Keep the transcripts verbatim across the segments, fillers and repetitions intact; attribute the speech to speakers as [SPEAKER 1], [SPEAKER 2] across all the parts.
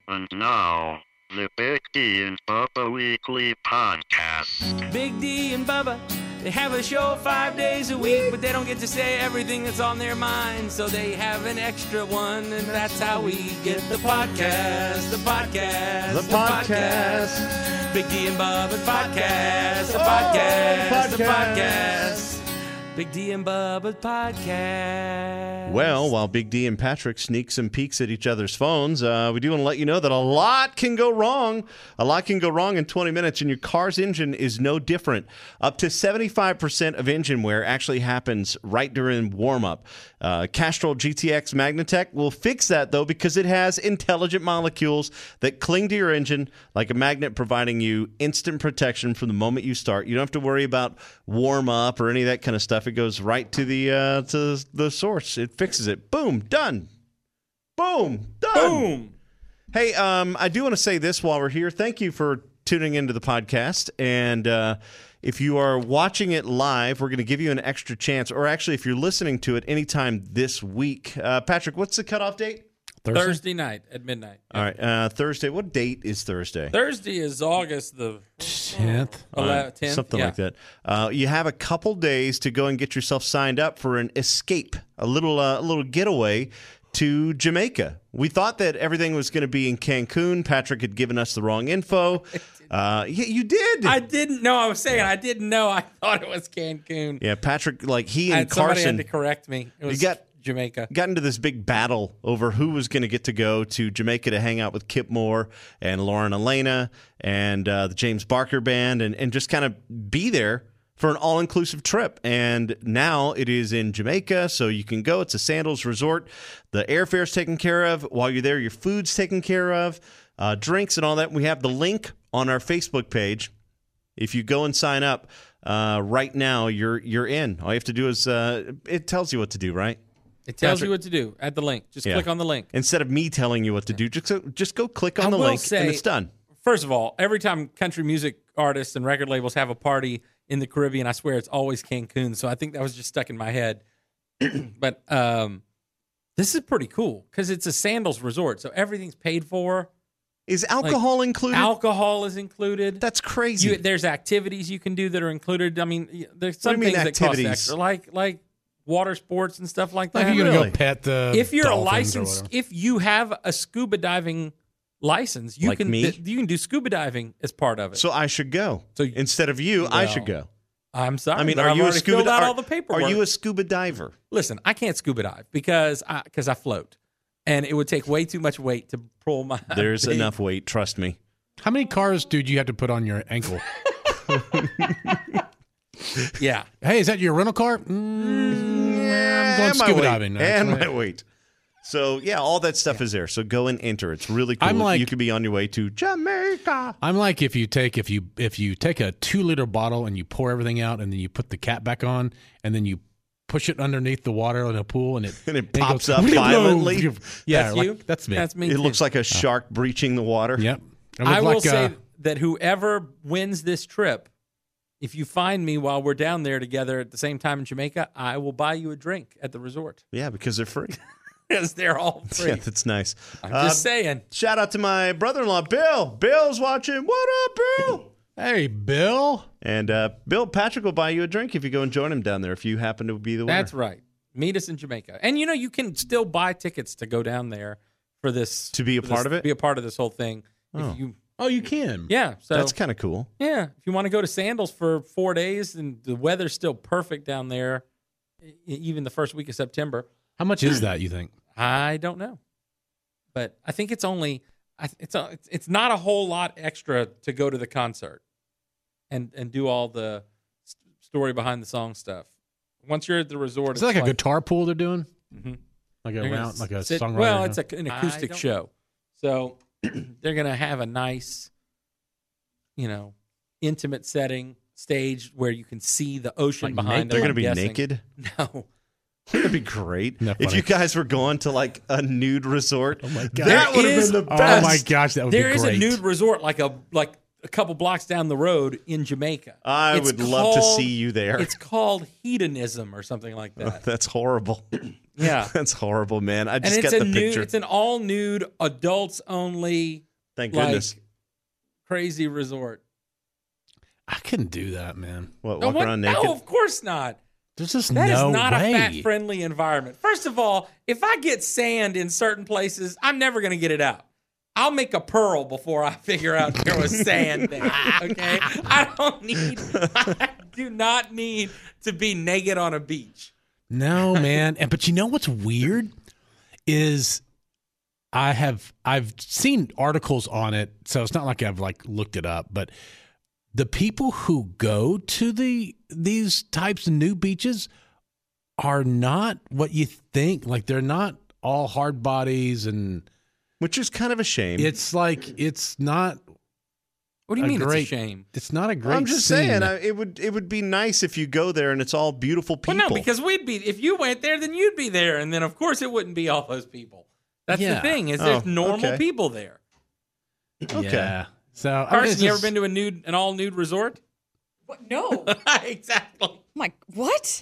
[SPEAKER 1] And now, the Big D and Bubba Weekly Podcast.
[SPEAKER 2] Big D and Bubba, they have a show five days a week, but they don't get to say everything that's on their mind, so they have an extra one, and that's how we get the podcast, the podcast,
[SPEAKER 3] The podcast.
[SPEAKER 2] podcast. Big D and Bubba podcast, the
[SPEAKER 3] Oh,
[SPEAKER 2] podcast, the
[SPEAKER 3] podcast.
[SPEAKER 2] podcast. Big D and Bubba podcast.
[SPEAKER 3] Well, while Big D and Patrick sneak some peeks at each other's phones, uh, we do want to let you know that a lot can go wrong. A lot can go wrong in twenty minutes, and your car's engine is no different. Up to seventy-five percent of engine wear actually happens right during warm-up. Uh, Castrol G T X Magnatech will fix that, though, because it has intelligent molecules that cling to your engine like a magnet, providing you instant protection from the moment you start. You don't have to worry about warm-up or any of that kind of stuff. It goes right to the uh, to the source. It fixes it. Boom, done. Boom, done.
[SPEAKER 2] Boom.
[SPEAKER 3] Hey, um, I do want to say this while we're here. Thank you for tuning into the podcast. And uh, if you are watching it live, we're going to give you an extra chance. Or actually, if you're listening to it anytime this week. Uh, Patrick, what's the cutoff date?
[SPEAKER 2] Thursday? Thursday night at midnight.
[SPEAKER 3] All right, uh, Thursday. What date is Thursday?
[SPEAKER 2] Thursday is August the
[SPEAKER 4] tenth.
[SPEAKER 2] eleventh, tenth,
[SPEAKER 3] Something
[SPEAKER 2] yeah.
[SPEAKER 3] like that. Uh, you have a couple days to go and get yourself signed up for an escape, a little, uh, a little getaway to Jamaica. We thought that everything was going to be in Cancun. Patrick had given us the wrong info. Uh, yeah, you did.
[SPEAKER 2] I didn't know. I was saying I didn't know. I thought it was Cancun.
[SPEAKER 3] yeah, Patrick, like he
[SPEAKER 2] I
[SPEAKER 3] and
[SPEAKER 2] had, somebody
[SPEAKER 3] Carson
[SPEAKER 2] had to correct me. It was
[SPEAKER 3] got-
[SPEAKER 2] Jamaica.
[SPEAKER 3] got into this big battle over who was going to get to go to Jamaica to hang out with Kip Moore and Lauren Elena and uh, the James Barker Band and, and just kind of be there for an all-inclusive trip. And now it is in Jamaica, so you can go. It's a Sandals resort. The airfare's taken care of. While you're there, your food's taken care of, uh, drinks and all that. We have the link on our Facebook page. If you go and sign up uh, right now, you're you're in. All you have to do is uh, it tells you what to do, right?
[SPEAKER 2] It tells
[SPEAKER 3] Patrick-
[SPEAKER 2] you what to do at the link. Just
[SPEAKER 3] Yeah.
[SPEAKER 2] click on the link.
[SPEAKER 3] Instead of me telling you what to do, just go, just go click on
[SPEAKER 2] I
[SPEAKER 3] the
[SPEAKER 2] will
[SPEAKER 3] link
[SPEAKER 2] say-
[SPEAKER 3] and it's done.
[SPEAKER 2] First of all, every time country music artists and record labels have a party in the Caribbean, I swear it's always Cancun. So I think that was just stuck in my head. But um, this is pretty cool because it's a Sandals resort, so everything's paid for.
[SPEAKER 3] Is alcohol included?
[SPEAKER 2] Alcohol is included.
[SPEAKER 3] That's crazy.
[SPEAKER 2] You, there's activities you can do that are included. I mean, y- there's
[SPEAKER 3] What
[SPEAKER 2] some
[SPEAKER 3] do you mean
[SPEAKER 2] things that cost
[SPEAKER 3] activities?
[SPEAKER 2] extra, like like water sports and stuff like that.
[SPEAKER 4] Like you're gonna
[SPEAKER 3] Really?
[SPEAKER 4] go pet the.
[SPEAKER 2] if you're a
[SPEAKER 4] dolphins or
[SPEAKER 2] licensed,
[SPEAKER 4] whatever.
[SPEAKER 2] if you have a scuba diving license, you
[SPEAKER 3] Like
[SPEAKER 2] can
[SPEAKER 3] me?
[SPEAKER 2] th- you can do scuba diving as part of it.
[SPEAKER 3] so I should go.
[SPEAKER 2] So-
[SPEAKER 3] Instead of you, I
[SPEAKER 2] Well,
[SPEAKER 3] should go.
[SPEAKER 2] I'm sorry.
[SPEAKER 3] I mean,
[SPEAKER 2] but
[SPEAKER 3] are
[SPEAKER 2] I've
[SPEAKER 3] you a
[SPEAKER 2] already
[SPEAKER 3] scuba
[SPEAKER 2] filled out
[SPEAKER 3] are,
[SPEAKER 2] all the paperwork.
[SPEAKER 3] Are you a scuba diver?
[SPEAKER 2] Listen, I can't scuba dive because I because I float, and it would take way too much weight to pull my.
[SPEAKER 3] There's
[SPEAKER 2] big-
[SPEAKER 3] enough weight, trust me.
[SPEAKER 4] How many cars dude you have to put on your ankle?
[SPEAKER 2] Yeah,
[SPEAKER 4] Hey, is that your rental car? Mm, I'm going
[SPEAKER 3] and my
[SPEAKER 4] scuba
[SPEAKER 3] weight.
[SPEAKER 4] diving.
[SPEAKER 3] And
[SPEAKER 4] That's
[SPEAKER 3] my weight. So, yeah, all that stuff is there. So go and enter. It's really cool.
[SPEAKER 4] I'm like-
[SPEAKER 3] you could be on your way to Jamaica.
[SPEAKER 4] I'm like if you take if you if you take a two liter bottle and you pour everything out and then you put the cap back on and then you push it underneath the water in a pool and it
[SPEAKER 3] And it
[SPEAKER 4] and
[SPEAKER 3] pops
[SPEAKER 4] goes,
[SPEAKER 3] up violently.
[SPEAKER 4] Yeah,
[SPEAKER 2] that's
[SPEAKER 4] like,
[SPEAKER 2] you.
[SPEAKER 4] That's me.
[SPEAKER 2] That's me.
[SPEAKER 3] It
[SPEAKER 2] too.
[SPEAKER 3] looks like a shark breaching the water.
[SPEAKER 4] Yep. I, look
[SPEAKER 2] I will
[SPEAKER 4] like,
[SPEAKER 2] say
[SPEAKER 4] uh,
[SPEAKER 2] that whoever wins this trip, if you find me while we're down there together at the same time in Jamaica, I will buy you a drink at the resort
[SPEAKER 3] Yeah, because they're free.
[SPEAKER 2] because they're all free.
[SPEAKER 3] Yeah, that's nice.
[SPEAKER 2] I'm
[SPEAKER 3] Uh,
[SPEAKER 2] just saying.
[SPEAKER 3] Shout out to my brother-in-law, Bill. Bill's watching. What up, Bill?
[SPEAKER 4] hey, Bill.
[SPEAKER 3] And uh, Bill, Patrick will buy you a drink if you go and join him down there if you happen to be the winner.
[SPEAKER 2] That's right. Meet us in Jamaica, and you know you can still buy tickets to go down there for this
[SPEAKER 3] To be a
[SPEAKER 2] for
[SPEAKER 3] part
[SPEAKER 2] this-
[SPEAKER 3] of it?
[SPEAKER 2] Be a part of this whole thing.
[SPEAKER 3] Oh.
[SPEAKER 2] If you,
[SPEAKER 4] Oh, you can.
[SPEAKER 2] yeah. So
[SPEAKER 3] That's kind of cool.
[SPEAKER 2] yeah, if you want to go to Sandals for four days and the weather's still perfect down there, e- even the first week of September.
[SPEAKER 4] How much is that? You think?
[SPEAKER 2] I don't know, but I think it's only I- it's a, it's it's not a whole lot extra to go to the concert and and do all the s- story behind the song stuff. Once you're at the resort,
[SPEAKER 4] Is it like a
[SPEAKER 2] it's
[SPEAKER 4] guitar pool they're doing?
[SPEAKER 2] Mhm.
[SPEAKER 4] Like a
[SPEAKER 2] They're gonna
[SPEAKER 4] round, like a
[SPEAKER 2] sit-
[SPEAKER 4] songwriter?
[SPEAKER 2] Well, it's a, an
[SPEAKER 5] I
[SPEAKER 2] acoustic
[SPEAKER 5] don't-
[SPEAKER 2] show, so they're gonna have a nice, you know, intimate setting stage where you can see the ocean
[SPEAKER 3] Like
[SPEAKER 2] behind
[SPEAKER 3] They're
[SPEAKER 2] them.
[SPEAKER 3] going to
[SPEAKER 2] I'm
[SPEAKER 3] be
[SPEAKER 2] guessing.
[SPEAKER 3] naked.
[SPEAKER 2] No,
[SPEAKER 3] That'd be great.
[SPEAKER 4] Isn't that
[SPEAKER 3] If
[SPEAKER 4] funny?
[SPEAKER 3] you guys were going to like a nude resort,
[SPEAKER 4] Oh, my God.
[SPEAKER 3] that would
[SPEAKER 2] There
[SPEAKER 3] have
[SPEAKER 2] is-
[SPEAKER 3] been the
[SPEAKER 4] Oh,
[SPEAKER 3] best.
[SPEAKER 4] my gosh, that would
[SPEAKER 2] there
[SPEAKER 4] be
[SPEAKER 2] is
[SPEAKER 4] great.
[SPEAKER 2] a nude resort like a like a couple blocks down the road in Jamaica.
[SPEAKER 3] I
[SPEAKER 2] It's
[SPEAKER 3] would love to
[SPEAKER 2] called-
[SPEAKER 3] see you there.
[SPEAKER 2] It's called hedonism or something like that.
[SPEAKER 3] That's horrible.
[SPEAKER 2] Yeah.
[SPEAKER 3] That's horrible, man. I
[SPEAKER 2] And
[SPEAKER 3] just
[SPEAKER 2] it's
[SPEAKER 3] got
[SPEAKER 2] a
[SPEAKER 3] the
[SPEAKER 2] nude,
[SPEAKER 3] picture.
[SPEAKER 2] it's an all nude, adults only,
[SPEAKER 3] Thank
[SPEAKER 2] like
[SPEAKER 3] goodness.
[SPEAKER 2] crazy resort.
[SPEAKER 4] I couldn't do that, man.
[SPEAKER 3] What,
[SPEAKER 2] No,
[SPEAKER 3] walk
[SPEAKER 2] what?
[SPEAKER 3] around naked?
[SPEAKER 2] No, of course not.
[SPEAKER 4] There's just
[SPEAKER 2] That is
[SPEAKER 4] no
[SPEAKER 2] not
[SPEAKER 4] way.
[SPEAKER 2] a fat friendly environment. First of all, if I get sand in certain places, I'm never going to get it out. I'll make a pearl before I figure out there was sand there. Okay, I don't need. I do not need to be naked on a beach.
[SPEAKER 4] No, man. And but you know what's weird is I have I've seen articles on it, so it's not like I've like looked it up, but the people who go to the these types of new beaches are not what you think. Like they're not all hard bodies, and
[SPEAKER 3] Which is kind of a shame.
[SPEAKER 4] it's like it's not
[SPEAKER 2] What do you
[SPEAKER 4] a
[SPEAKER 2] mean
[SPEAKER 4] great,
[SPEAKER 2] it's a shame?
[SPEAKER 4] It's not a great
[SPEAKER 3] I'm just
[SPEAKER 4] scene.
[SPEAKER 3] saying, I, it would it would be nice if you go there and it's all beautiful people.
[SPEAKER 2] Well, no, because we'd be if you went there, then you'd be there, and then of course it wouldn't be all those people. That's
[SPEAKER 4] Yeah.
[SPEAKER 2] the thing is there's
[SPEAKER 3] Oh,
[SPEAKER 2] normal
[SPEAKER 3] okay.
[SPEAKER 2] people there.
[SPEAKER 3] Okay.
[SPEAKER 4] Yeah. So I mean,
[SPEAKER 2] Carson,
[SPEAKER 4] it's
[SPEAKER 2] you ever
[SPEAKER 4] just-
[SPEAKER 2] been to a nude, an all nude resort?
[SPEAKER 5] What? No.
[SPEAKER 2] Exactly.
[SPEAKER 5] My what?